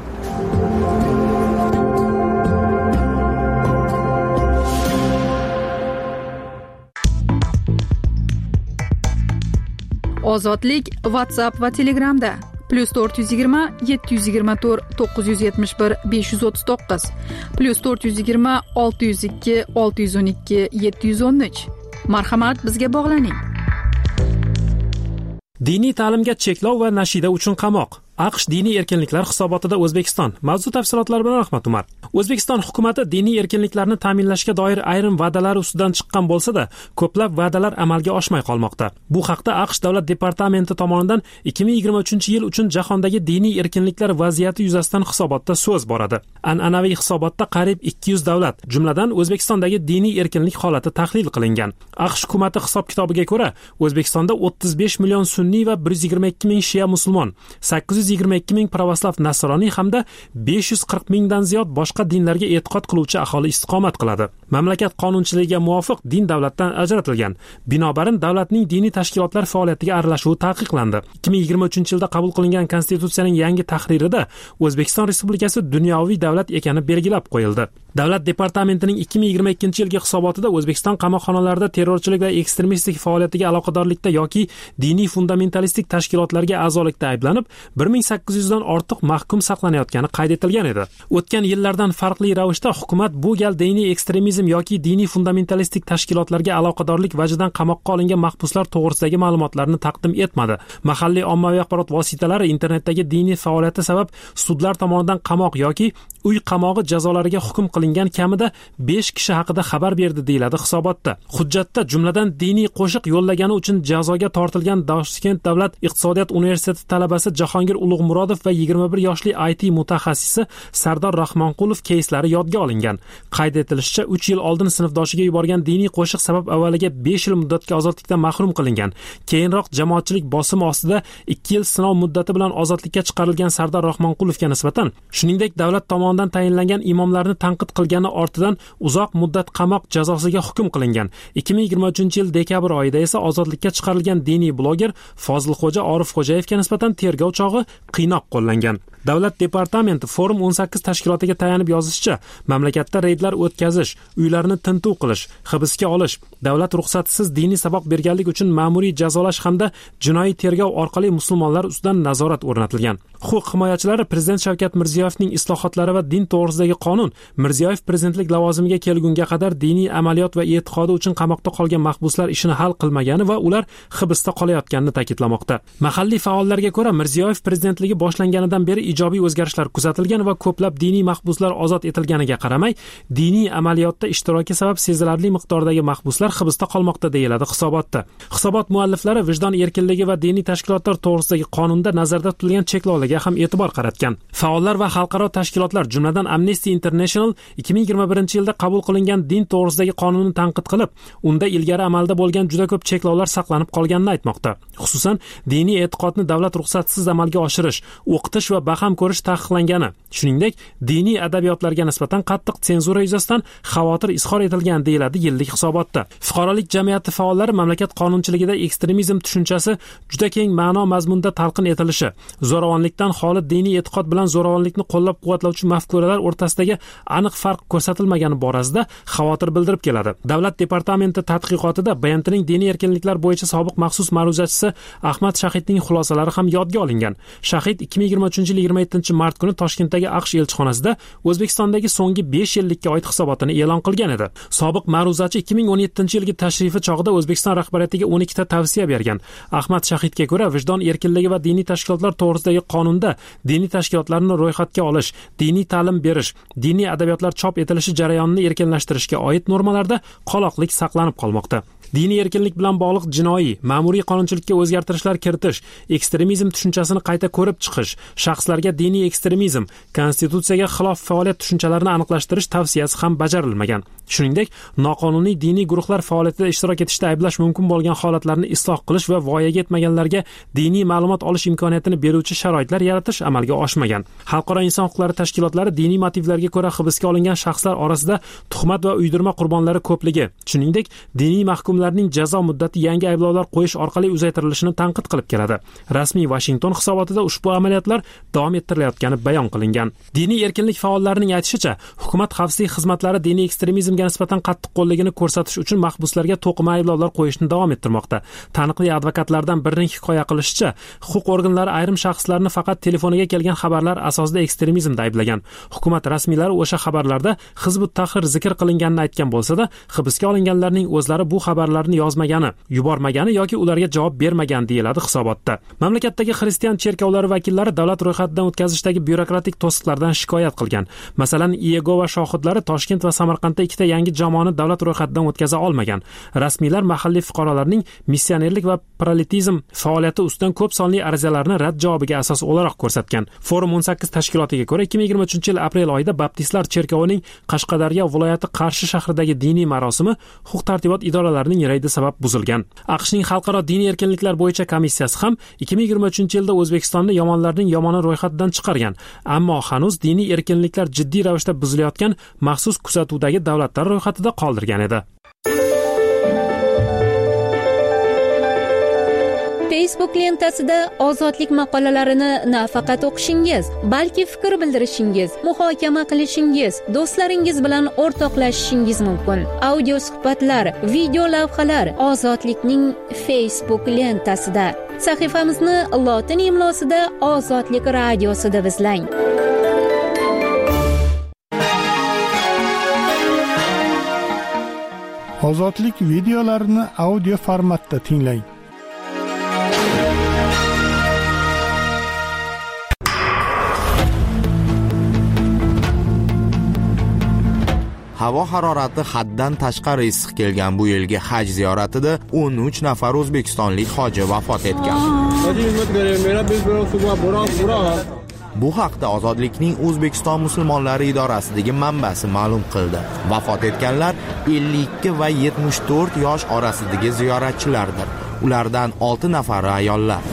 Ozodlik WhatsApp va Telegramda +420 724 971 539 +420 602 612 713. Marhamat, bizga bog'laning. Diniy ta'limga cheklov va nashida uchun qamoq. AQSh diniy erkinliklar hisobotida O'zbekiston. Mavzu tafsilotlari bilan Rahmat Umar. O'zbekiston hukumatı diniy erkinliklarni ta'minlashga doir ayrim va'dalar ustidan chiqqan bo'lsa-da, ko'plab va'dalar amalga oshmay qolmoqda. Bu haqda AQSh davlat departamenti tomonidan 2023-yil uchun jahondagi diniy erkinliklar vaziyati yuzasidan hisobotda so'z boradi. An'anaviy hisobotda qariyb 200 davlat, jumladan O'zbekistondagi diniy erkinlik holati tahlil qilingan. AQSh hukumatı hisob-kitobiga ko'ra, O'zbekistonda 35 million sunniy va 122 ming shiya musulmon, 822 ming pravoslav nasroniy hamda 540 mingdan ziyod boshqa dinlarga e'tiqod qiluvchi aholi istiqomat qiladi. Mamlakat qonunchiligiga muvofiq din davlatdan ajratilgan. Binobarin davlatning diniy tashkilotlar faoliyatiga aralashuvi taqiqlandi. 2023-yilda qabul qilingan konstitutsiyaning yangi tahririda O'zbekiston Respublikasi dunyoviy davlat ekani belgilab qo'yildi. Davlat departamentining 2022-yilgi hisobotida O'zbekiston qamoqxonalarida terrorchilik va ekstremistik faoliyatiga aloqadorlikda yoki diniy fundamentalistik tashkilotlarga a'zolikda ayblanib 1800 dan ortiq mahkum saqlanayotgani qayd etilgan edi. O'tgan yillardan farqli ravishda hukumat bu gal diniy ekstremizm yoki diniy fundamentalistik tashkilotlarga aloqadorlik vajidan qamoqqa olingan mahbuslar to'g'risidagi ma'lumotlarni taqdim etmadi. Mahalliy ommaviy axborot vositalari internetdagi diniy faoliyati sabab sudlar tomonidan qamoq yoki uy qamog'i jazolariga hukm qilingan kamida 5 kishi haqida xabar berdi deyiladi hisobotda. Hujjatda jumladan diniy qo'shiq yo'llagani uchun jazoga tortilgan Toshkent davlat iqtisodiyot universiteti talabasi Jahongir Ulug'murodov va 21 yoshli IT mutaxassisi Sardor Rahmonqulov keyslari yodga olingan. Qayd etilishicha, 3 yil oldin sinfdoshiga yuborgan diniy qo'shiq sabab avvaliga 5 yil muddatga ozodlikdan mahrum qilingan. Keyinroq jamoatchilik bosimi ostida 2 yil sinov muddati bilan ozodlikka chiqarilgan Sardor Rahmonqulovga nisbatan, shuningdek davlat tomonidan tayinlangan imomlarni tanqid qilgani ortidan uzoq muddat qamoq jazosiga hukm qilingan. 2023-yil dekabr oyida esa ozodlikka chiqarilgan diniy bloger Fozilxo'ja Orifxo'jayevga nisbatan tergov chog'i qiynoq qo'llangan. Davlat departamenti Forum 18 tashkilotiga tayanib yozishicha, mamlakatda reydlar o'tkazish, uylarni tintuv qilish, hibsga olish, davlat ruxsatisiz diniy saboq berganlik uchun ma'muriy jazolash hamda jinoiy tergov orqali musulmonlar ustidan nazorat o'rnatilgan. Huquq himoyachilari Prezident Shavkat Mirziyoyevning islohotlari va din to'g'risidagi qonun Mirziyoyev prezidentlik lavozimiga kelgunga qadar diniy amaliyot va e'tiqodi uchun qamoqda qolgan mahbuslar ishini hal qilmagani va ular hibsda qolayotganini ta'kidlamoqda. Mahalliy faollarga ko'ra, Mirziyoyev prezidentligi boshlanganidan beri ijobiy o'zgarishlar kuzatilgan va ko'plab diniy mahbuslar ozod etilganiga qaramay, diniy amaliyotda ishtiroki sabab sezilarli miqdordagi mahbuslar hibsda qolmoqda deyiladi hisobotda. Hisobot mualliflari vijdon erkinligi va diniy tashkilotlar to'g'risidagi qonunda nazarda tutilgan cheklovlarga ham e'tibor qaratgan. Faollar va xalqaro tashkilotlar, jumladan Amnesty International 2021-yilda qabul qilingan din to'g'risidagi qonunni tanqid qilib, unda ilgari amalda bo'lgan juda ko'p cheklovlar saqlanib qolganini aytmoqda. Xususan, diniy e'tiqodni davlat ruxsatisiz amalga oshirish, o'qitish va baham ko'rish taqiqlangani, shuningdek, diniy adabiyotlarga nisbatan qattiq senzura yuzasidan xavotir izhor etilgan deyiladi yillik hisobotda. Fuqarolik jamiyati faollari mamlakat qonunchiligida ekstremizm tushunchasi juda keng ma'no mazmunda talqin etilishi, zo'ravonlikdan xoli diniy e'tiqod bilan zo'ravonlikni qo'llab-quvvatlovchi mafkuralar o'rtasidagi aniq farq ko'rsatilmagani borasida xavotir bildirib keladi. Davlat departamenti tadqiqotida BNTning diniy erkinliklar bo'yicha sobiq maxsus ma'ruzachisi Ahmad Shahidning xulosalari ham yodga olingan. Shahid 2023-yil 27-mart kuni Toshkentdagi AQSh elchixonasida O'zbekistondagi so'nggi 5 yillikka oid hisobotini e'lon qilgan edi. Sobiq ma'ruzachi 2017-yilgi tashrifi chog'ida O'zbekiston rahbariyatiga 12 ta tavsiya bergan. Ahmad Shahidga ko'ra, vijdon erkinligi va diniy tashkilotlar to'g'risidagi qonunda diniy tashkilotlarni ro'yxatga olish, diniy ta'lim berish, diniy adabiyotlar chop etilishi jarayonini erkinlashtirishga oid normalarda qoloqlik saqlanib qolmoqda. Diniy erkinlik bilan bog'liq jinoiy, ma'muriy qonunchilikka o'zgartirishlar kiritish, ekstremizm tushunchasini qayta ko'rib chiqish, shaxslarga diniy ekstremizm, konstitutsiyaga xilof faoliyat tushunchalarini aniqlashtirish tavsiyasi ham bajarilmagan. Shuningdek, noqonuniy diniy guruhlar faoliyatida ishtirok etishda ayblash mumkin bo'lgan holatlarni isloh qilish va voyaga yetmaganlarga diniy ma'lumot olish imkoniyatini beruvchi sharoitlar yaratish amalga oshmagan. Xalqaro inson huquqlari tashkilotlari diniy motivlarga ko'ra hibsga olingan shaxslar orasida tuhmat va uydirma qurbonlari ko'pligi, shuningdek, diniy mahkumlarning jazo muddati yangi ayblovlar qo'yish orqali uzaytirilishini tanqid qilib keladi. Rasmiy Washington hisobotida ushbu amaliyotlar davom ettirilayotgani bayon qilingan. Diniy erkinlik faollarining aytishicha, hukumat xavfsizlik xizmatlari diniy ekstremizmga nisbatan qattiq qo'lligini ko'rsatish uchun mahbuslarga to'qima ayblovlar qo'yishni davom ettirmoqda. Taniqli advokatlardan birining hikoya qilishicha, huquq organlari ayrim shaxslarni faqat telefoniga kelgan xabarlar asosida ekstremizmda ayblagan. Hukumat rasmiylari o'sha xabarlarda Hizb ut-Tahrir zikr qilinganini aytgan bo'lsa-da, hibsga olinganlarning o'zlari bu xabarlarni yozmagani, yubormagani yoki ularga javob bermagan deyiladi hisobotda. Mamlakatdagi xristian cherkovlari vakillari davlat ro'yxatidan o'tkazishdagi byurokratik to'siqlardan shikoyat qilgan. Masalan, Iyegova shohidlari Toshkent va Samarqandda ikkita yangi jamoani davlat ro'yxatidan o'tkaza olmagan. Rasmiylar mahalliy fuqarolarning missionerlik va proletizm faoliyati ustidan ko'p sonli arizalarni rad javobiga asos o'laroq ko'rsatgan. Forum 18 tashkilotiga ko'ra 2023-yil aprel oyida Baptistlar cherkovining Qashqadaryo viloyati Qarshi shahridagi diniy marosimi huquq-tartibot idoralarining reydi sabab buzilgan. AQShning xalqaro diniy erkinliklar bo'yicha komissiyasi ham 2023-yilda O'zbekistonni yomonlarning yomoni ro'yxatidan chiqargan, ammo hanuz diniy erkinliklar jiddiy ravishda buzilayotgan maxsus kuzatuvdagi davlatlar ro'yxatida qoldirgan edi. Facebook lentasida ozodlik maqolalarini nafaqat o'qishingiz, balki fikr bildirishingiz, muhokama qilishingiz, do'stlaringiz bilan o'rtoqlashishingiz mumkin. Audio suhbatlar, video lavhalar Ozodlikning Facebook lentasida. Sahifamizni lotin imlosida Ozodlik radiosida izlang. Ozodlik videolarini audio formatda tinglang. Havo harorati haddan tashqari issiq kelgan bu yilgi haj ziyoratida 13 nafar o'zbekistonlik hoji vafot etgan. Bu haqda Ozodlikning O'zbekiston musulmonlari idorasidagi manbasi ma'lum qildi. Vafot etganlar 52 va 74 yosh orasidagi ziyoratchilardir. Ulardan 6 nafari ayollar.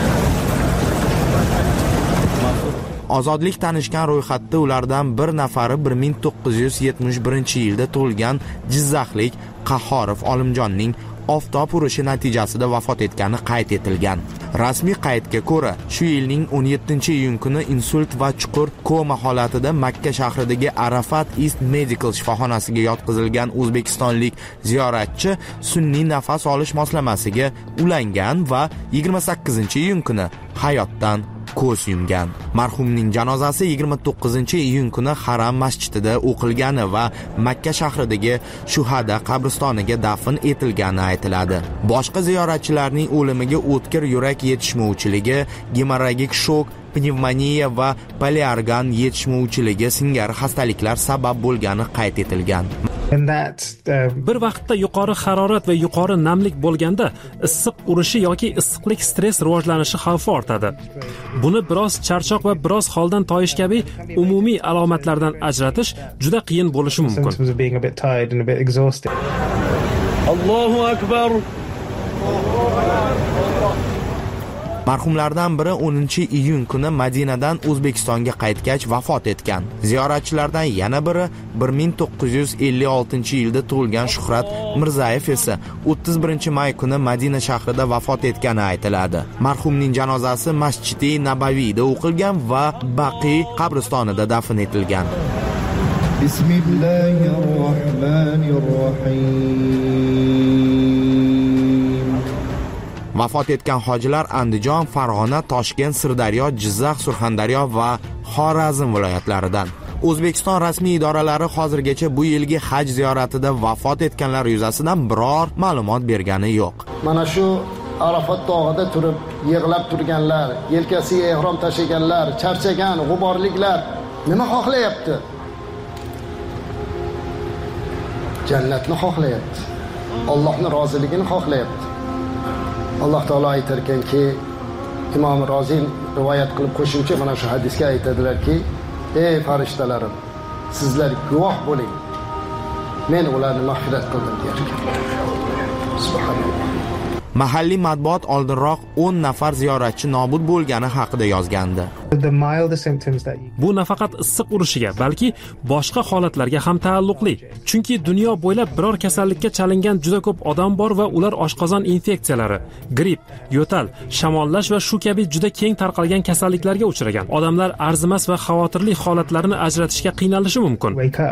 Ozodlik tanishgan ro'yxatda ulardan bir nafari 1971-yilda tug'ilgan Jizzaxlik Qahhorov Olimjonning oftob urishi natijasida vafot etgani qayd etilgan. Rasmiy qaydga ko'ra, shu yilning 17-iyun kuni insult va chuqur koma holatida Makka shahridagi Arafat East Medical shifoxonasiga yotqizilgan o'zbekistonlik ziyoratchi sun'iy nafas olish moslamasiga ulangan va 28-iyun kuni hayotdan ko'z yumgan. Marhumning janozasi 29-iyun kuni Haram masjidida o'qilgani va Makka shahridagi Shuhada qabristoniga dafn etilgani aytiladi. Boshqa ziyoratchilarning o'limiga o'tkir yurak yetishmovchiligi, gemorragik shok, pnevmoniya va poliorgan yetishmovchiligi singari xastaliklar sabab bo'lgani qayd etilgan. Bir vaqtda yuqori harorat va yuqori namlik bo'lganda issiq urishi yoki issiqlik stress rivojlanishi xavfi ortadi. Buni biroz charchoq va biroz holdan toyish kabi umumiy alomatlardan ajratish juda qiyin bo'lishi mumkin. Allohu akbar. Marhumlardan biri 10-iyun kuni Madinadan O'zbekistonga qaytgach vafot etgan. Ziyoratchilardan yana biri 1956-yilda tug'ilgan Shuhrat Mirzayev esa 31-may kuni Madina shahrida vafot etgani aytiladi. Marhumning janozasi Masjid-i Nabaviyda o'qilgan va Baqi qabristonida dafn etilgan. Bismillahirrohmanirrohim. Vafot etgan hojilar Andijon, Farg'ona, Toshkent, Sirdaryo, Jizzax, Surxondaryo va Xorazm viloyatlaridan. O'zbekiston rasmiy idoralari hozirgacha bu yilgi haj ziyoratida vafot etganlar yuzasidan biror ma'lumot bergani yo'q. Mana shu Arafat tog'ida turib yig'lab turganlar, yelkasiga ehrom tashiganlar, charchagan, g'uborliklar nima xohlayapti? Jannatni xohlayapti. Allohning roziligini xohlayapti. Alloh taolo aytar ekanki, Imom Rozi rivoyat qilib qo'shuvchi mana shu hadisga aytadilarki, ey farishtalarim, sizlar guvoh bo'ling. Men ularni mag'firat qildim der. Subhanalloh. Mahalliy matbuot oldinroq 10 nafar ziyoratchi nobud bo'lgani haqida yozgandi. Bu nafaqat issiq urishiga, balki boshqa holatlarga ham taalluqli. Chunki dunyo bo'ylab biror kasallikka chalingan juda ko'p odam bor va ular oshqozon infeksiyalari, gripp, yo'tal, shamollash va shu kabi juda keng tarqalgan kasalliklarga uchragan. Odamlar arzimas va xavotirli holatlarni ajratishga qiynalishi mumkin.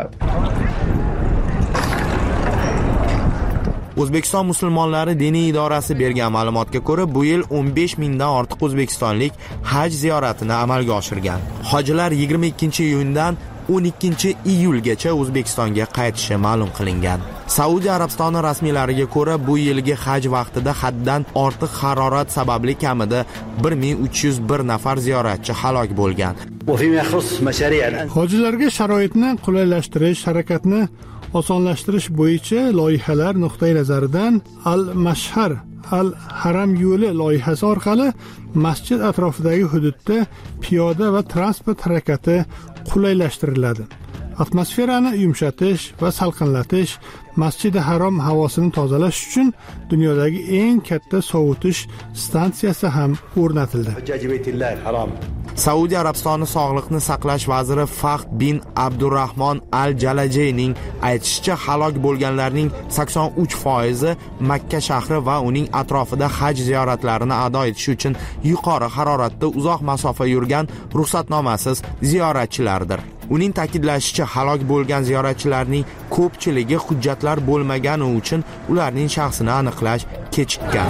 O'zbekiston musulmonlari diniy idorasi bergan ma'lumotga ko'ra, bu yil 15 mingdan ortiq o'zbekistonlik haj ziyoratini amalga oshirgan. Hojilar 22-iyundan 12-iyulgacha O'zbekistonga qaytishi ma'lum qilingan. Saudiya Arabistoni rasmiylariga ko'ra, bu yilgi haj vaqtida haddan ortiq harorat sababli kamida 1301 nafar ziyoratchi halok bo'lgan. Hojilarga sharoitni qulaylashtirish, harakatni osonlashtirish bo'yicha loyihalar nuqtai nazaridan Al-Mashhar Al-Haram yo'li loyihasi orqali masjid atrofidagi hududda piyoda va transport harakati qulaylashtiriladi. Atmosferani yumshatish va salqinlatish, Masjidi Harom havosini tozalash uchun dunyodagi eng katta sovutish stansiyasi ham o'rnatildi. Saudiya Arabistoni Sog'liqni saqlash vaziri Fahd bin Abdurrahmon Al-Jalajeyning aytishicha, halok bo'lganlarning 83% Makka shahri va uning atrofida haj ziyoratlarini ado etish uchun yuqori haroratda uzoq masofa yurgan ruxsatnomasiz ziyoratchilardir. Uning ta'kidlashicha, halok bo'lgan ziyoratchilarning ko'pchiligi hujjatlar bo'lmagani uchun ularning shaxsini aniqlash kechikkan.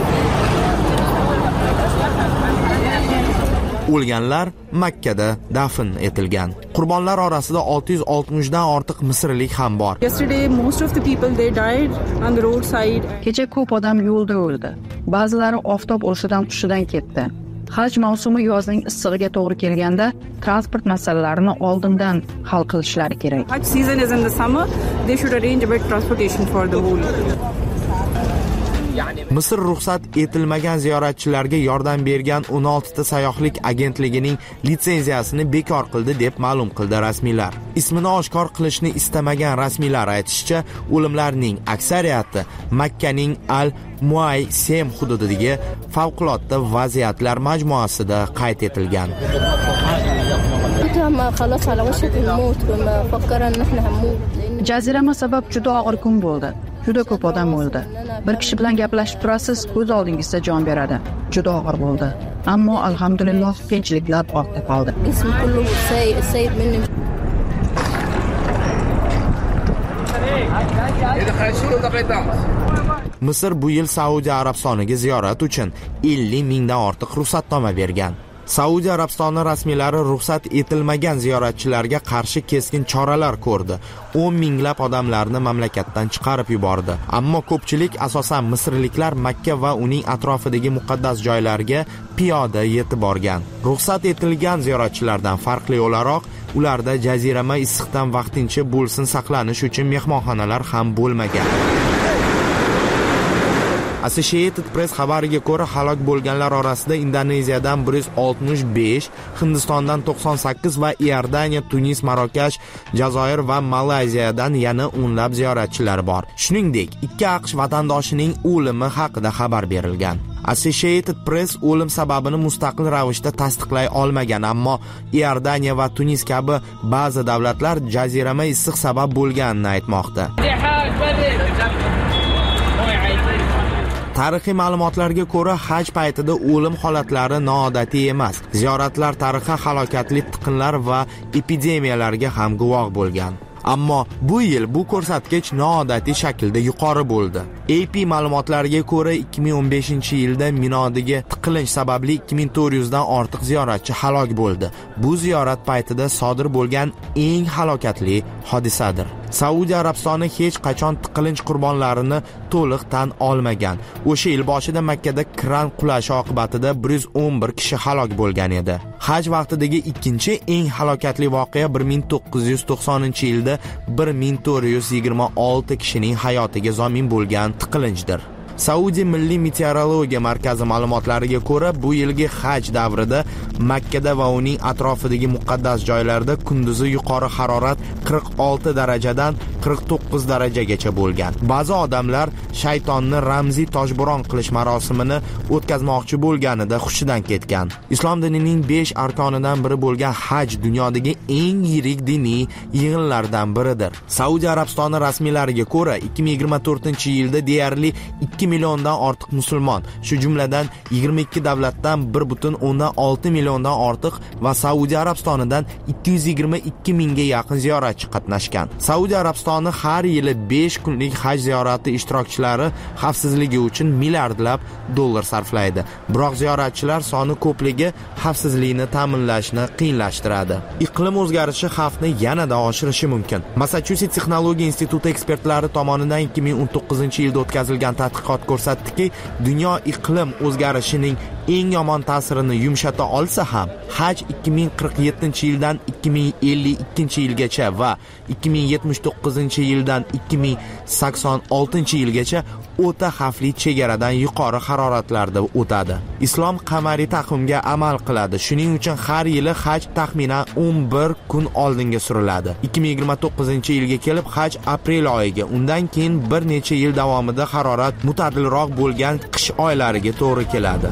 O'lganlar Makkada dafn etilgan. Qurbonlar orasida 660 dan ortiq misrlik ham bor. Kecha ko'p odam yo'lda o'ldi. Ba'zilari oftob urishidan hushidan ketdi. Haj mavsumi yozning issig'iga to'g'ri kelganda transport masalalarini oldindan hal qilishlari kerak. Haj season is in the summer, they should arrange a bit transportation for the whole. Misr ruxsat etilmagan ziyoratchilarga yordam bergan 16 ta sayyohlik agentligining litsenziyasini bekor qildi deb ma'lum qildi rasmiylar. Ismini oshkor qilishni istamagan rasmiylar aytishicha, o'limlarning aksariyati Makkaning Al-Muaysem hududidagi favqulodda vaziyatlar majmuasida qayd etilgan. Jazirama sabab juda og'ir kun bo'ldi. Juda ko'p odam o'ldi. Bir kishi bilan gaplashib turasiz, ko'z oldingizda jon beradi. Juda og'ir bo'ldi. Ammo alhamdulillah qiyinchiliklar ortda qoldi. Misr bu yil Saudiya Arabistoniga ziyorat uchun 50 mingdan ortiq ruxsatnoma bergan. Saudiya Arabistoni rasmiylari ruxsat etilmagan ziyoratchilarga qarshi keskin choralar ko'rdi. 10 minglab odamlarni mamlakatdan chiqarib yubordi. Ammo ko'pchilik, asosan misrliklar, Makka va uning atrofidagi muqaddas joylarga piyoda yetib borgan. Ruxsat etilgan ziyoratchilardan farqli o'laroq, ularda jazirama issiqdan vaqtincha bo'lsin saqlanish uchun mehmonxonalar ham bo'lmagan. Associated Press xabariga ko'ra, halok bo'lganlar orasida Indoneziyadan 165, Hindistondan 98 va Iordaniya, Tunis, Marokash, Jazoir va Malayziyadan yana o'nlab ziyoratchilar bor. Shuningdek, 2 AQSh vatandoshining o'limi haqida xabar berilgan. Associated Press o'lim sababini mustaqil ravishda tasdiqlay olmagan, ammo Iordaniya va Tunis kabi ba'zi davlatlar jazirama issiq sabab bo'lganini aytmoqda. Tarixiy ma'lumotlarga ko'ra, haj paytida o'lim holatlari noodatiy emas. Ziyoratlar tarixi halokatli tiqinlar va epidemiyalarga ham guvoh bo'lgan. Ammo bu yil bu ko'rsatkich noodatiy shaklda yuqori bo'ldi. AP ma'lumotlariga ko'ra, 2015-yilda Minodagi tiqilinch sababli 2400 dan ortiq ziyoratchi halok bo'ldi. Bu ziyorat paytida sodir bo'lgan eng halokatli hodisadir. Saudiya Arabistoni hech qachon tiqilinch qurbonlarini to'liq tan olmagan. O'sha yil boshida Makkada kran qulashi oqibatida 111 kishi halok bo'lgan edi. Haj vaqtidagi ikkinchi eng halokatli voqea 1990-yilda 1426 kishining hayotiga zomin bo'lgan tiqilinchdir. Saudiya Milliy meteorologiya markazi ma'lumotlariga ko'ra, bu yilgi haj davrida Makkada va uning atrofidagi muqaddas joylarda kunduzi yuqori harorat 46 darajadan 49 darajagacha bo'lgan. Ba'zi odamlar shaytonni ramziy toshbo'ron qilish marosimini o'tkazmoqchi bo'lganida hushidan ketgan. Islom dinining 5 arkonidan biri bo'lgan haj dunyodagi eng yirik diniy yig'inlardan biridir. Saudiya Arabistoni rasmiylariga ko'ra 2024-yilda deyarli 2 milliondan ortiq musulmon, shu jumladan 22 davlatdan 1.6 milliondan ortiq va Saudiya Arabistonidan 222 mingga yaqin ziyoratchi qatnashgan. Saudiya Arabistoni har yili 5 kunlik haj ziyorati ishtirokchilari xavfsizligi uchun milliardlab dollar sarflaydi. Biroq ziyoratchilar soni ko'pligi xavfsizlikni ta'minlashni qiyinlashtiradi. Iqlim o'zgarishi xavfni yanada oshirishi mumkin. Massachusetts Texnologiya instituti ekspertlari tomonidan 2019-yilda o'tkazilgan tadqiqot ko'rsatdiki, dunyo iqlim o'zgarishining eng yomon ta'sirini yumshata olsa ham, haj 2047-yildan 2052-yilgacha va 2079-yildan 2086-yilgacha o'ta xavfli chegaradan yuqori haroratlarda o'tadi. Islom qamariy taqvimga amal qiladi. Shuning uchun har yili haj taxminan 11 kun oldinga suriladi. 2029-yilga kelib haj aprel oyiga, undan keyin bir necha yil davomida harorat mutadilroq bo'lgan qish oylariga to'g'ri keladi.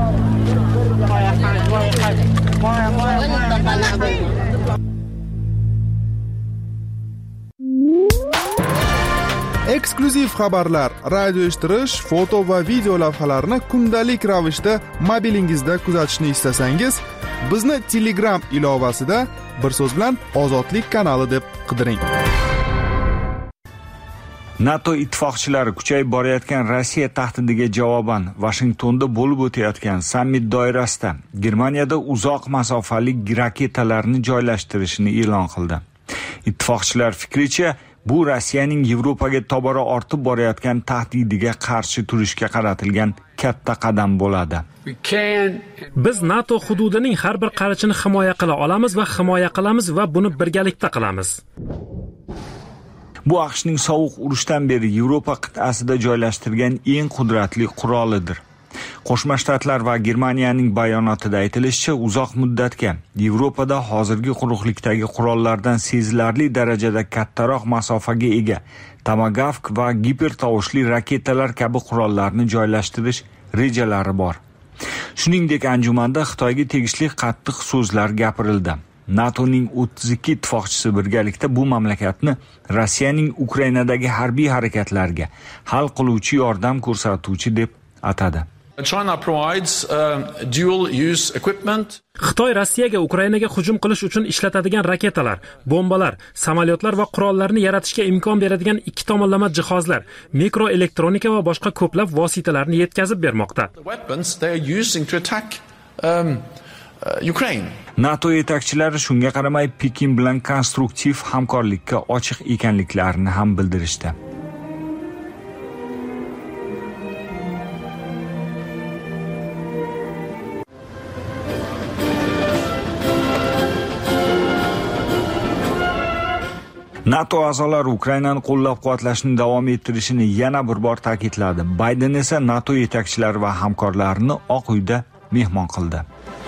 Eksklyuziv xabarlar, radio eshittirish, foto va video lavhalarni kundalik ravishda mobilingizda kuzatishni istasangiz, bizni Telegram ilovasida bir so'z bilan Ozodlik kanali deb qidiring. NATO ittifoqchilari kuchayib borayotgan Rossiya tahdidiga javoban Washingtonda bo'lib o'tayotgan sammit doirasida Germaniyada uzoq masofali raketalarni joylashtirishini e'lon qildi. Ittifoqchilar fikricha, bu Rossiyaning Yevropaga tobora ortib borayotgan tahdidiga qarshi turishga qaratilgan katta qadam bo'ladi. Biz NATO hududining har bir qarichini himoya qila olamiz va himoya qilamiz va buni birgalikda qilamiz. Bu AQShning sovuq urushdan beri Yevropa qit'asida joylashtirgan eng qudratli qurolidir. Qo'shma Shtatlar va Germaniyaning bayonotida aytilishicha, uzoq muddatga Yevropada hozirgi quruqlikdagi qurollardan sezilarli darajada kattaroq masofaga ega Tomahawk va gipertovushli raketalar kabi qurollarni joylashtirish rejalari bor. Shuningdek, anjumanda Xitoyga tegishli qattiq so'zlar gapirildi. NATOning 32 ittifoqchisi birgalikda bu mamlakatni Rossiyaning Ukrainadagi harbiy harakatlarga hal qiluvchi yordam ko'rsatuvchi deb atadi. China provides dual use equipment. Xitoy Rossiyaga Ukrainaga hujum qilish uchun ishlatadigan raketalar, bombalar, samolyotlar va qurollarni yaratishga imkon beradigan ikki tomonlama jihozlar, mikroelektronika va boshqa ko'plab vositalarni yetkazib bermoqda. NATO yetakchilari shunga qaramay Pekin bilan konstruktiv hamkorlikka ochiq ekanliklarini ham bildirishdi. NATO a'zolari Ukrainani qo'llab-quvvatlashni davom ettirishini yana bir bor ta'kidladi. Bayden esa NATO yetakchilari va hamkorlarini Oq uyda mehmon qildi.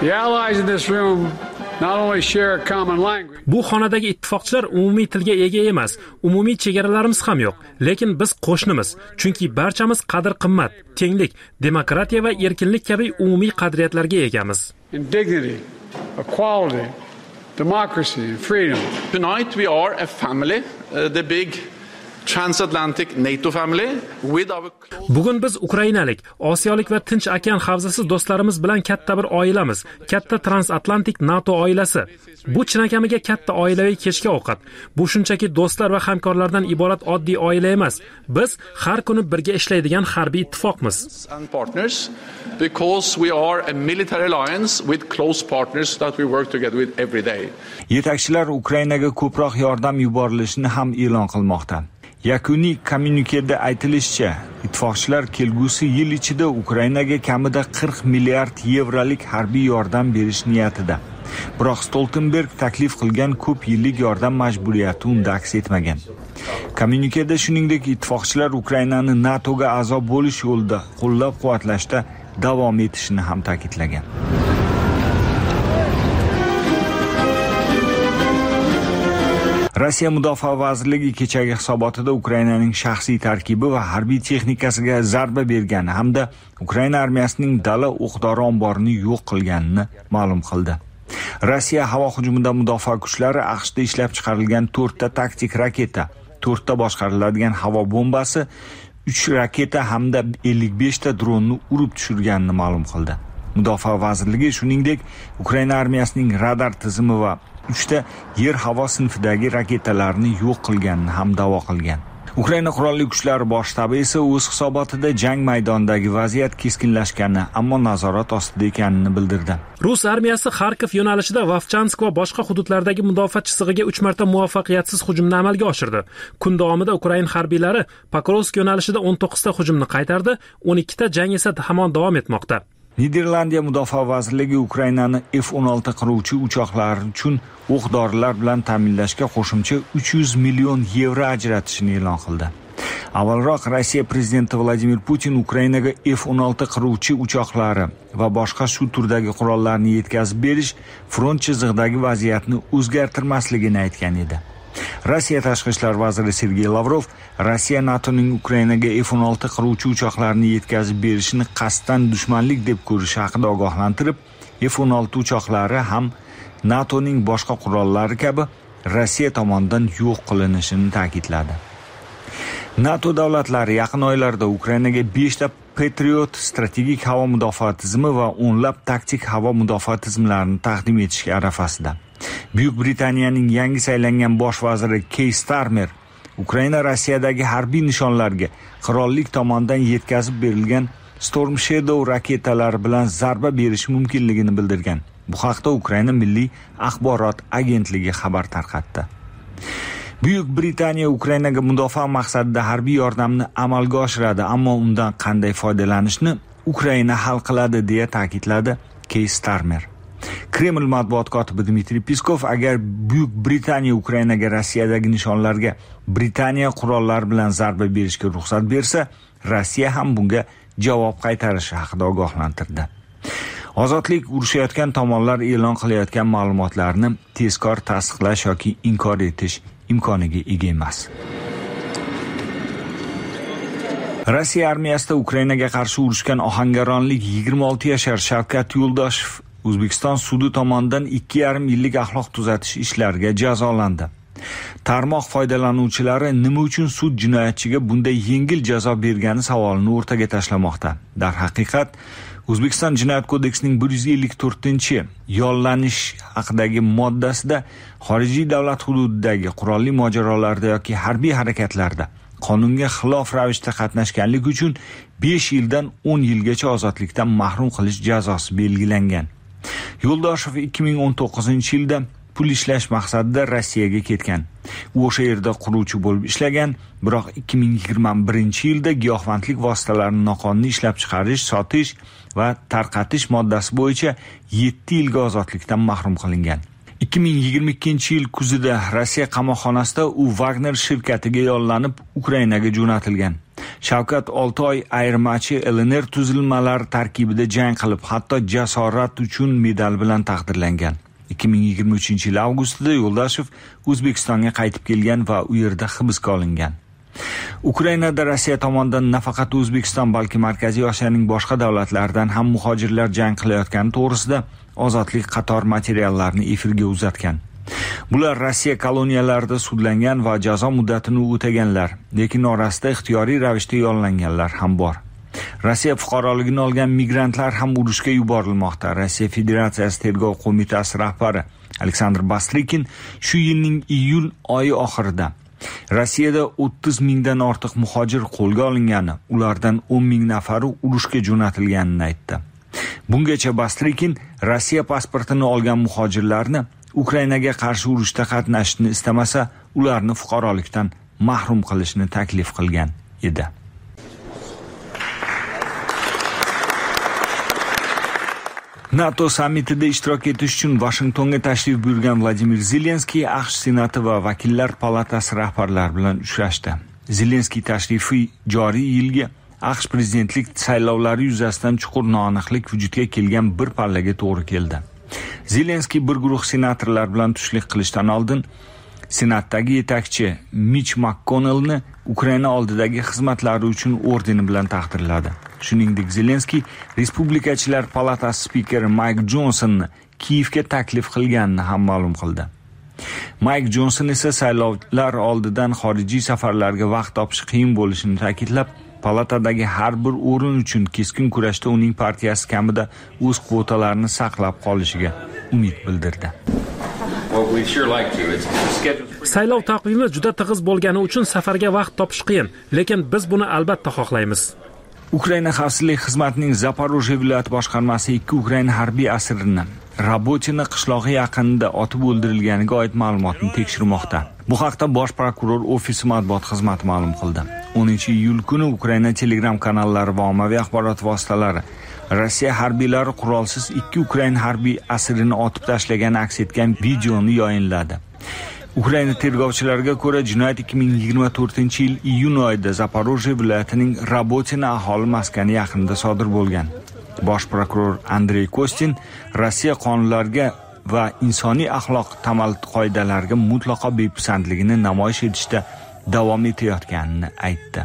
Bu xonadagi ittifoqchilar umumiy tilga ega emas, umumiy chegaralarimiz ham yo'q, lekin biz qo'shnimiz, chunki barchamiz qadr-qimmat, tenglik, demokratiya va erkinlik kabi umumiy qadriyatlarga egamiz. Equality, democracy and freedom. Tonight we are a family, the big transatlantic NATO family with our Bugun biz Ukrainalik, Osiyolik va Tinch okean havzasi do'stlarimiz bilan katta bir oilamiz, katta transatlantik NATO oilasi. Bu chinakamiga katta oilaviy kechki ovqat. Bu shunchaki do'stlar va hamkorlardan iborat oddiy oila emas. Biz har kuni birga ishlaydigan harbiy ittifoqmiz. Because we are a military alliance with close partners that we work together with every day. Yetakchilar Ukrainaga ko'proq yordam yuborilishini ham e'lon qilmoqda. Yakuniy kommunikeda aytilishicha, ittifoqchilar kelgusi yil ichida Ukrainaga kamida 40 milliard yevrolik harbiy yordam berish niyatida. Biroq Stoltenberg taklif qilgan ko'p yillik yordam majburiyati unda aks etmagan. Kommunikeda shuningdek ittifoqchilar Ukrainani NATOga a'zo bo'lish yo'lida qo'llab-quvvatlashda davom etishini ham ta'kidlagan. Rossiya Mudofaa vazirligi kechagi hisobotida Ukrainaning shaxsiy tarkibi va harbiy texnikasiga zarba bergani hamda Ukraina armiyasining dala o'q-dori omborini yo'q qilganini ma'lum qildi. Rossiya havo hujumida mudofaa kuchlari AQShda ishlab chiqarilgan 4 ta taktik raketa, 4 ta boshqariladigan havo bombasi, 3 raketa hamda 55 ta dronni urib tushirganini ma'lum qildi. Mudofaa vazirligi shuningdek Ukraina armiyasining radar tizimi va 3 ta yer-havo sinfidagi raketalarni yo'q qilganini ham da'vo qilgan. Ukraina qurolli kuchlari bosh shtabi esa o'z hisobotida jang maydonidagi vaziyat keskinlashgani, ammo nazorat ostida ekanini bildirdi. Rus armiyasi Xarkov yo'nalishida Vovchansk va boshqa hududlardagi mudofaa chizig'iga 3 marta muvaffaqiyatsiz hujumni amalga oshirdi. Kun davomida Ukraina harbiylari Pokrovsk yo'nalishida 19 ta hujumni qaytardi, 12 ta jang esa hamon davom etmoqda. Niderlandiya mudofaa vazirligi Ukrainani F-16 qiruvchi uchoqlar uchun o'q-dorilar bilan ta'minlashga qo'shimcha 300 million yevro ajratishini e'lon qildi. Avvalroq Rossiya prezidenti Vladimir Putin Ukrainaga F-16 qiruvchi uchoqlari va boshqa shu turdagi qurollarni yetkazib berish front chizig'idagi vaziyatni o'zgartirmasligini aytgan edi. Rossiya tashqi ishlar vaziri Sergey Lavrov Rossiya NATOning Ukrainaga F-16 qiruvchi uchoqlarni yetkazib berishini qasddan dushmanlik deb ko'rishi haqida ogohlantirib, F-16 uchoqlari ham NATOning boshqa qurollari kabi Rossiya tomonidan yo'q qilinishini ta'kidladi. NATO davlatlari yaqin oylarda Ukrainaga 5 ta Patriot strategik havo mudofaa tizimi va o'nlab taktik havo mudofaa tizimlarini taqdim etishga arafasida. Buyuk Britaniyaning yangi saylangan bosh vaziri Keir Starmer Ukraina Rossiyadagi harbiy nishonlarga qirollik tomonidan yetkazib berilgan Storm Shadow raketalari bilan zarba berish mumkinligini bildirgan. Bu haqda Ukraina Milliy axborot agentligi xabar tarqatdi. Buyuk Britaniya Ukrainaga mudofaa maqsadida harbiy yordamni amalga oshiradi, ammo undan qanday foydalanishni Ukraina hal qiladi deya ta'kidladi Keir Starmer. Kreml matbuot kotibi Dmitriy Peskov agar Buyuk Britaniya Ukrainaga Rossiyadagi nishonlarga Britaniya qurollari bilan zarba berishga ruxsat bersa, Rossiya ham bunga javob qaytarishi haqida ogohlantirdi. Ozodlik urushayotgan tomonlar e'lon qilayotgan ma'lumotlarni tezkor tasdiqlash yoki inkor etish imkoniga ega emas. Rossiya armiyasida Ukrainaga qarshi urushgan ohangaronlik 26 yashar Shavkat Yo'ldoshev O'zbekiston sudi tomonidan 2,5 yillik axloq tuzatish ishlariga jazolandi. Tarmoq foydalanuvchilari nima uchun sud jinoyatchiga bunday yengil jazo bergani savolini o'rtaga tashlamoqda. Darhaqiqat, O'zbekiston Jinoyat kodeksining 154-yollanish haqidagi moddasida xorijiy davlat hududidagi qurolli mojarolarda yoki harbiy harakatlarda qonunga xilof ravishda qatnashganlik uchun 5 yildan 10 yilgacha ozodlikdan mahrum qilish jazosi belgilangan. Yo'ldoshev 2019-yilda pul ishlash maqsadida Rossiyaga ketgan. U o'sha yerda quruvchi bo'lib ishlagan, biroq 2021-yilda giyohvandlik vositalarini noqonuniy ishlab chiqarish, sotish va tarqatish moddasi bo'yicha 7 yilga ozodlikdan mahrum qilingan. 2022-yil kuzida Rossiya qamoqxonasida u Wagner shirkatiga yollanib Ukrainaga jo'natilgan. Shavkat 6 oy ayirmachi LNR tuzilmalari tarkibida jang qilib, hatto jasorat uchun medal bilan taqdirlangan. 2023-yil avgustida Yo'ldoshev O'zbekistonga qaytib kelgan va u yerda hibsga olingan. Ukrainada Rossiya tomonidan nafaqat O'zbekiston, balki Markaziy Osiyoning boshqa davlatlaridan ham muhojirlar jang qilayotgani to'g'risida ozodlik qator materiallarni efirga uzatgan. Bular Rossiya koloniyalarida sudlangan va jazo muddatini o'taganlar, lekin orasida ixtiyoriy ravishda yollanganlar ham bor. Rossiya fuqaroligini olgan migrantlar ham urushga yuborilmoqda. Rossiya Federatsiyasi tergov qo'mitasi rahbari Aleksandr Bastrikin shu yilning iyul oyi oxirida Rossiyada 30 mingdan ortiq muhojir qo'lga olingani, ulardan 10 ming nafari urushga jo'natilganini aytdi. Bungacha Bastrikin Rossiya pasportini olgan muhojirlarni Ukrainaga qarshi urushda qatnashishni istamasa, ularni fuqarolikdan mahrum qilishni taklif qilgan edi. NATO sammitida ishtirok etish uchun Washingtonga tashrif buyurgan Vladimir Zelenskiy AQSh Senati va Vakillar palatasi rahbarlari bilan uchrashdi. Zelenskiy tashrifi joriy yilgi AQSh prezidentlik saylovlari yuzasidan chuqur noaniqlik vujudga kelgan bir pallaga to'g'ri keldi. Zelenskiy bir guruh senatorlar bilan tushlik qilishdan oldin Senatdagi yetakchi Mitch McConnellni Ukraina oldidagi xizmatlari uchun ordeni bilan taqdirladi. Shuningdek, Zelenskiy Respublikachilar palatasi spikeri Mike Johnsonni Kiyevga taklif qilganini ham ma'lum qildi. Mike Johnson esa saylovlar oldidan xorijiy safarlarga vaqt topish qiyin bo'lishini ta'kidlab, palatadagi har bir o'rin uchun keskin kurashda uning partiyasi kamida o'z kvotalarini saqlab qolishiga umid bildirdi. Saylov taqvimi juda tig'iz bo'lgani uchun safarga vaqt topish qiyin, lekin biz buni albatta xohlaymiz. Ukraina xavfsizlik xizmatining Zaporojye viloyat boshqarmasi 2 Ukraina harbiy asirini Rabotina qishlog'i yaqinida otib o'ldirilganiga oid ma'lumotni tekshirmoqda. Bu haqda Bosh prokuror ofisi matbuot xizmati ma'lum qildi. 10-iyul kuni Ukraina Telegram kanallari va ommaviy axborot vositalari Rossiya harbiylari qurolsiz 2 Ukraina harbiy asirini otib tashlagani aks etgan videoni yayinladi. Ukraina tergovchilariga ko'ra, jinoyat 2024-yil iyun oyida Zaporojye viloyatining Rabotina aholi maskani yaqinida sodir bo'lgan. Bosh prokuror Andrey Kostin Rossiya qonunlariga va insoniy axloq tamal qoidalariga mutlaqo bepisandligini namoyish etishda davom etayotganini aytdi.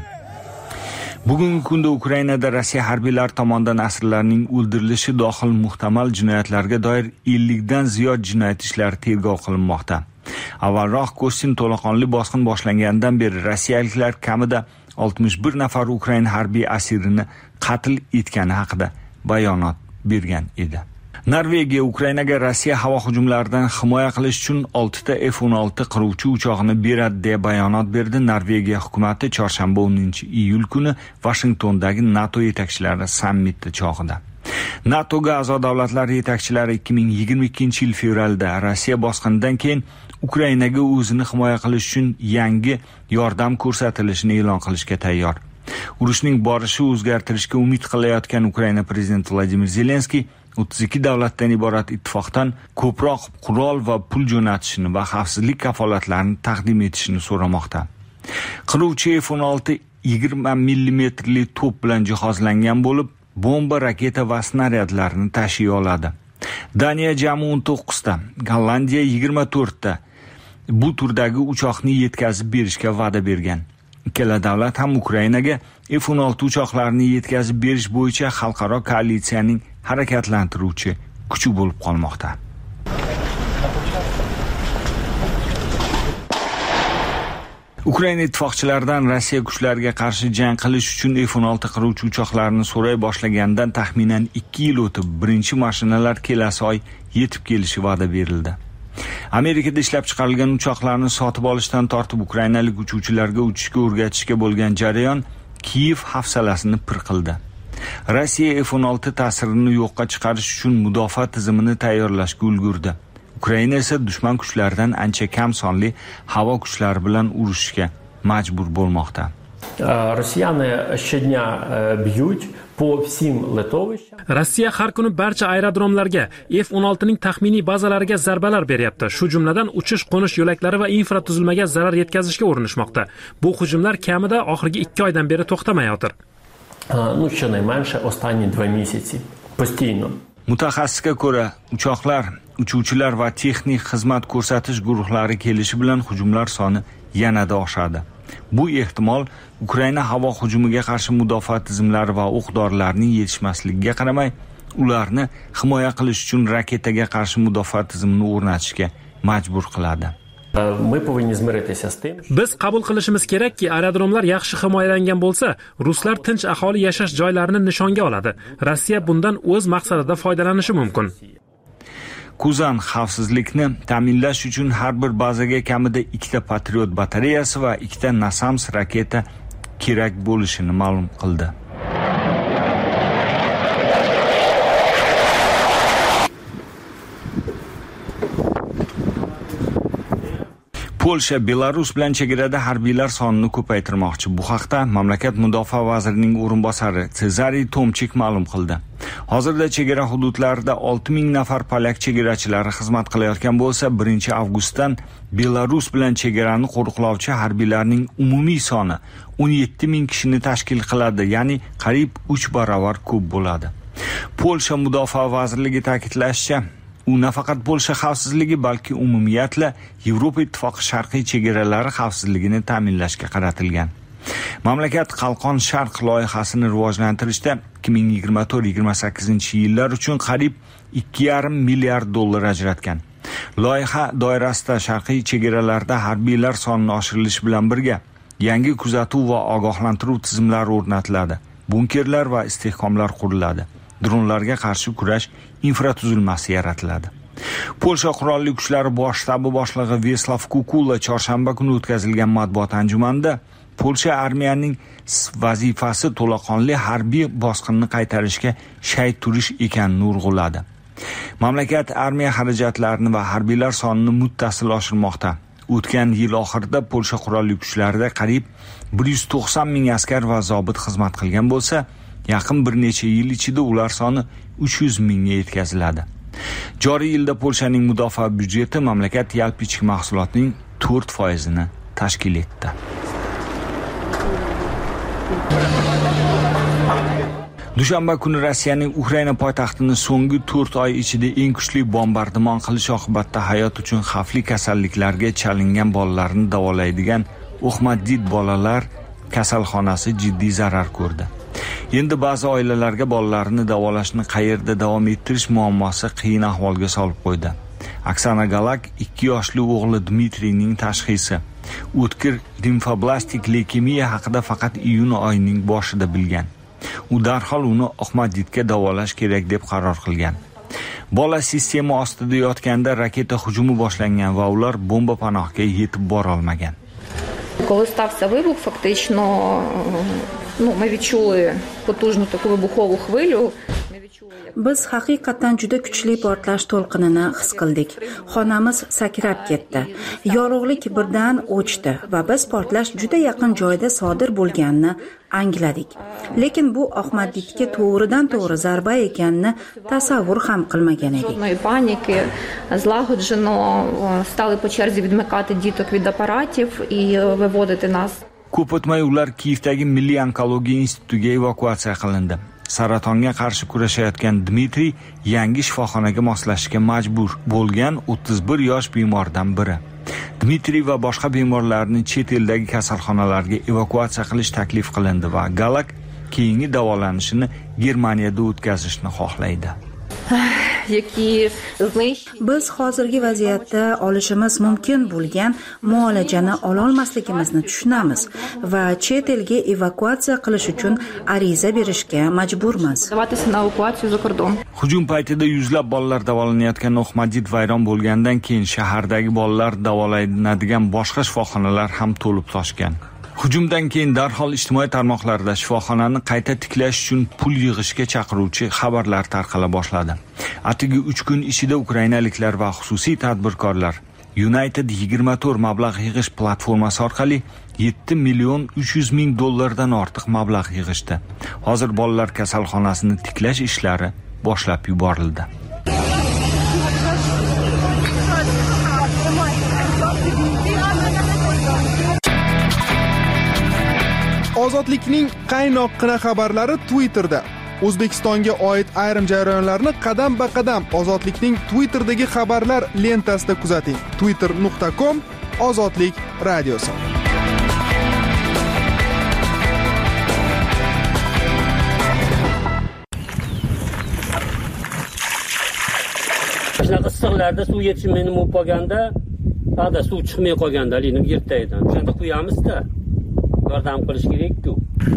Bugungi kunda Ukrainada Rossiya harbiylari tomonidan asirlarning o'ldirilishi dohil muhtamal jinoyatlarga doir 50 dan ziyod jinoyat ishlari tergov qilinmoqda. Avvalroq Kostin to'laqonli bosqin boshlangandan beri rossiyaliklar kamida 61 nafar Ukraina harbiy asirini qatl etgani haqida bayonot bergan edi. Norvegiya Ukrainaga Rossiya havo hujumlaridan himoya qilish uchun 6 ta F-16 qiruvchi uchoqni beradi deb bayonot berdi. Norvegiya hukumatı chorshanba 10-iyul kuni Washingtondagi NATO yetakchilari sammiti chog'ida. NATOga a'zo davlatlar yetakchilari 2022-yil fevralda Rossiya bosqinidan keyin Ukrainaga o'zini himoya qilish uchun yangi yordam ko'rsatilishini e'lon qilishga tayyor. Urushning borishi o'zgartirishga umid qilayotgan Ukraina prezidenti Vladimir Zelenskiy 32 davlatdan iborat ittifoqdan ko'proq qurol va pul jo'natishini va xavfsizlik kafolatlarini taqdim etishini so'ramoqda. Qiruvchi F-16 20 mm to'p bilan jihozlangan bo'lib, bomba, raketa va snaryadlarni tashiy oladi. Daniya jami 19 ta, Gollandiya 24 ta bu turdagi uchoqni yetkazib berishga va'da bergan. Ikkala davlat ham Ukrainaga F-16 uchoqlarini yetkazib berish bo'yicha xalqaro koalitsiyaning harakatlantiruvchi kuchi bo'lib qolmoqda. Ukraina ittifoqchilaridan Rossiya kuchlariga qarshi jang qilish uchun F-16 qiruvchi uchoqlarini so'ray boshlagandan taxminan 2 yil o'tib, birinchi mashinalar kelasi oy yetib kelishi va'da berildi. Amerikada ishlab chiqarilgan uchoqlarni sotib olishdan tortib ukrainalik uchuvchilarga uchishga o'rgatishga bo'lgan jarayon Kiyev hafsalasini pir qildi. Rossiya F-16 ta'sirini yo'qqa chiqarish uchun mudofaa tizimini tayyorlashga ulgurdi. Ukraina esa dushman kuchlaridan ancha kam sonli havo kuchlari bilan urushishga majbur bo'lmoqda. Rossiya har kuni barcha aerodromlarga, F-16 ning taxminiy bazalariga zarbalar beryapti. Shu jumladan uchish-qo'nish yo'laklari va infratuzilmaga zarar yetkazishga urinishmoqda. Bu hujumlar kamida oxirgi 2 oydan beri to'xtamayotir. Mutaxassisga ko'ra, uchoqlar, uchuvchilar va texnik xizmat ko'rsatish guruhlari kelishi bilan hujumlar soni yanada oshadi. Bu ehtimol Ukraina havo hujumiga qarshi mudofaa tizimlari va o'q-dorilarning yetishmasligiga qaramay, ularni himoya qilish uchun raketaga qarshi mudofaa tizimini o'rnatishga majbur qiladi. Biz qabul qilishimiz kerakki, aerodromlar yaxshi himoyalangan bo'lsa, ruslar tinch aholi yashash joylarini nishonga oladi. Rossiya bundan o'z maqsadida foydalanishi mumkin. Kuzan xavfsizlikni ta'minlash uchun har bir bazaga kamida 2 ta Patriot batareyasi va 2 ta NASAMS raketa kerak bo'lishini ma'lum qildi. Polsha Belarus bilan chegarada harbiylar sonini ko'paytirmoqchi. Bu haqda mamlakat mudofaa vazirining o'rinbosari Cezary Tomchik ma'lum qildi. Hozirda chegara hududlarida 6000 nafar polyak chegarachilari xizmat qilayotgan bo'lsa, 1-avgustdan Belarus bilan chegarani qo'riqlovchi harbiylarning umumiy soni 17000 kishini tashkil qiladi, ya'ni qariyb 3 barobar ko'p bo'ladi. Polsha mudofaa vazirligi ta'kidlashicha, U nafaqat Polsha xavfsizligi, balki umumiyatla Yevropa Ittifoqi sharqiy chegaralari xavfsizligini ta'minlashga qaratilgan. Mamlakat Qalqon Sharq loyihasini rivojlantirishda 2024-28 yillar uchun qariyb 2,5 milliard dollar ajratgan. Loyiha doirasida sharqiy chegaralarda harbiylar sonining oshirilishi bilan birga yangi kuzatuv va ogohlantiruv tizimlari o'rnatiladi. Bunkerlar va istehkomlar quriladi. Dronlarga qarshi kurash infratuzilmasi yaratiladi. Polsha qurolli kuchlari bosh shtabi boshlig'i Veslav Kukula chorshanba kuni o'tkazilgan matbuot anjumanida Polsha armiyasining vazifasi to'laqonli harbiy bosqinni qaytarishga shay turish ekanini urg'uladi. Mamlakat armiya xarajatlarini va harbiylar sonini muttasil oshirmoqda. O'tgan yil oxirida Polsha qurolli kuchlarida qariyb 190 ming askar va zobit xizmat qilgan bo'lsa, yaqin bir necha yil ichida ular soni 300 mingga yetkaziladi. Joriy yilda Polshaning mudofaa byudjeti mamlakat yalpi ichki mahsulotining 4% tashkil etdi. Dushanba kuni Rossiyaning Ukraina poytaxtini so'nggi 4 oy ichida eng kuchli bombardimon qilish oqibatida hayot uchun xavfli kasalliklarga chalingan bolalarni davolaydigan Oxmaddit bolalar kasalxonasi jiddiy zarar ko'rdi. Endi ba'zi oilalarga bolalarini davolashni qayerda davom ettirish muammosi qiyin ahvolga solib qo'ydi. Oksana Galak 2 yoshli o'g'li Dmitriyning tashxisi o'tkir limfoblastik leykemiya haqida faqat iyun oyining boshida bilgan. U darhol uni Oxmadditga davolash kerak deb qaror qilgan. Bola sistema ostida yotganda raketa hujumi boshlangan va ular bomba panohiga yetib bora olmagan. Коли стався вибух, фактично, ми відчули потужну таку вибухову хвилю. Biz haqiqatan juda kuchli portlash to'lqinini his qildik. Xonamiz sakrab ketdi. Yorug'lik birdan o'chdi va biz portlash juda yaqin joyda sodir bo'lganini angladik. Lekin bu Oxmadditga to'g'ridan-to'g'ri zarba ekanini tasavvur ham qilmagan edik. Паніки, злагоджено стали по черзі відмикати діток від апаратів і виводити нас. Ko'p o'tmay ular Kiyevdagi Milliy onkologiya institutiga evakuatsiya qilindi. Saratonga qarshi kurashayotgan Dmitriy yangi shifoxonaga moslashishga majbur bo'lgan 31 yosh bemordan biri. Dmitriy va boshqa bemorlarni chet eldagi kasalxonalarga evakuatsiya qilish taklif qilindi va Galak keyingi davolanishini Germaniyada o'tkazishni xohlaydi. Biz hozirgi vaziyatda olishimiz mumkin bo'lgan muolajani ola olmasligimizni tushunamiz va chet elga evakuatsiya qilish uchun ariza berishga majburmiz. Hujum paytida yuzlab bolalar davolanayotgan Oxmaddit vayron bo'lgandan keyin shahardagi bolalar davolanadigan boshqa shifoxonalar ham to'lib toshgan. Hujumdan keyin darhol ijtimoiy tarmoqlarda shifoxonani qayta tiklash uchun pul yig'ishga chaqiruvchi xabarlar tarqala boshladi. Atigi 3 kun ichida ukrainaliklar va xususiy tadbirkorlar United 24 mablag' yig'ish platformasi orqali 7 million 300 ming dollardan ortiq mablag' yig'ishdi. Hozir bolalar kasalxonasini tiklash ishlari boshlab yuborildi. Ozodlikning qaynoqqina xabarlari Twitterda. O'zbekistonga oid ayrim jarayonlarni qadam-ba-qadam Ozodlikning Twitter'dagi xabarlar lentasida kuzating. twitter.com/ozodlik radiosi. Shunaqa issiqlarda suv yetishmaydi bo'lganda, hada suv chiqmay qolganda, lini yertaydan. Shunda quyamiz-da. Yordam qilish kerak-ku.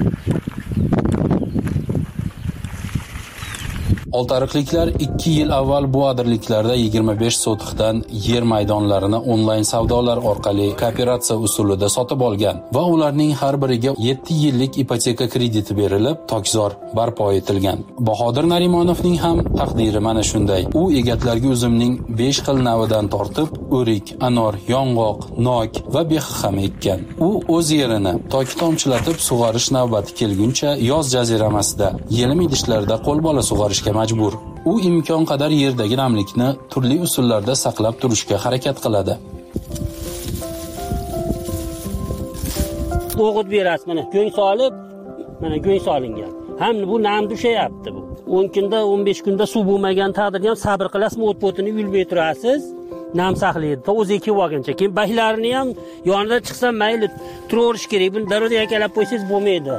Oltiariqliklar 2 yil avval bu adirliklarda 25 sotixdan yer maydonlarini onlayn savdolar orqali kooperatsiya usulida sotib olgan va ularning har biriga 7 yillik ipoteka krediti berilib, tokzor barpo etilgan. Bahodir Narimonovning ham taqdiri mana shunday. U egatlarga uzumning 5 xil navidan tortib, o'rik, anor, yong'oq, nok va bexam ekkan. U o'z yerini toki tomchilatib sug'orish navbati kelguncha yoz jaziramasida, yelim idishlarda qo'lbola sug'orishga majbur. U imkon qadar yerdagi namlikni turli usullarda saqlab turishga harakat qiladi. O'g'it berasiz, mana go'ng solib, mana go'ng solingan. Ham bu nam dushayapti bu. 10 kunda 15 kunda suv bo'lmagan taqdirda ham sabr qilasizmi, o't-o'tini yulib turasiz. Nam saqlaydi. O'ziga kelib olguncha. Keyin baylarini ham yonida chiqsa mayli turaverish kerak. Buni daryoda yakalab qo'ysangiz bo'lmaydi.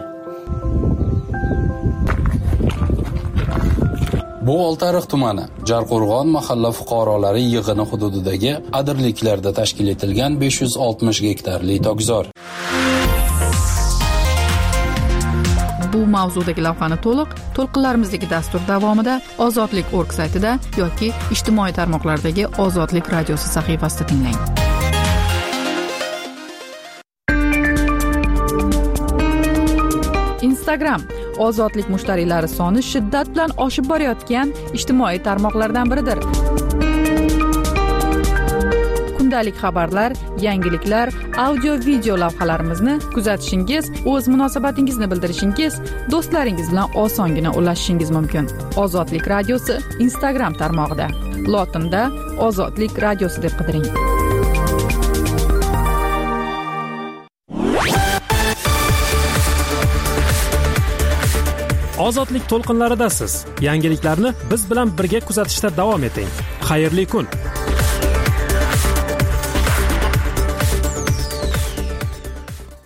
Bu Oltiariq tumani Jarqo'rg'on mahalla fuqarolari yig'ini hududidagi adirliklarda tashkil etilgan 560 gektarli tokzor. Bu mavzudagi lavhani to'lqinlarimizdagi dastur davomida Ozodlik.org saytida yoki ijtimoiy tarmoqlardagi Ozodlik radiosi sahifasida tinglang. Instagram Ozodlik mushtariylari soni shiddat bilan oshib borayotgan ijtimoiy tarmoqlardan biridir. Kundalik xabarlar, yangiliklar, audio-video lavhalarimizni kuzatishingiz, o'z munosabatingizni bildirishingiz, do'stlaringiz bilan osongina ulashishingiz mumkin. Ozodlik radiosi Instagram tarmog'ida. Lotinda Ozodlik radiosi deb qidiring. Ozodlik to'lqinlaridasiz. Yangiliklarni biz bilan birga kuzatishda davom eting. Xayrli kun.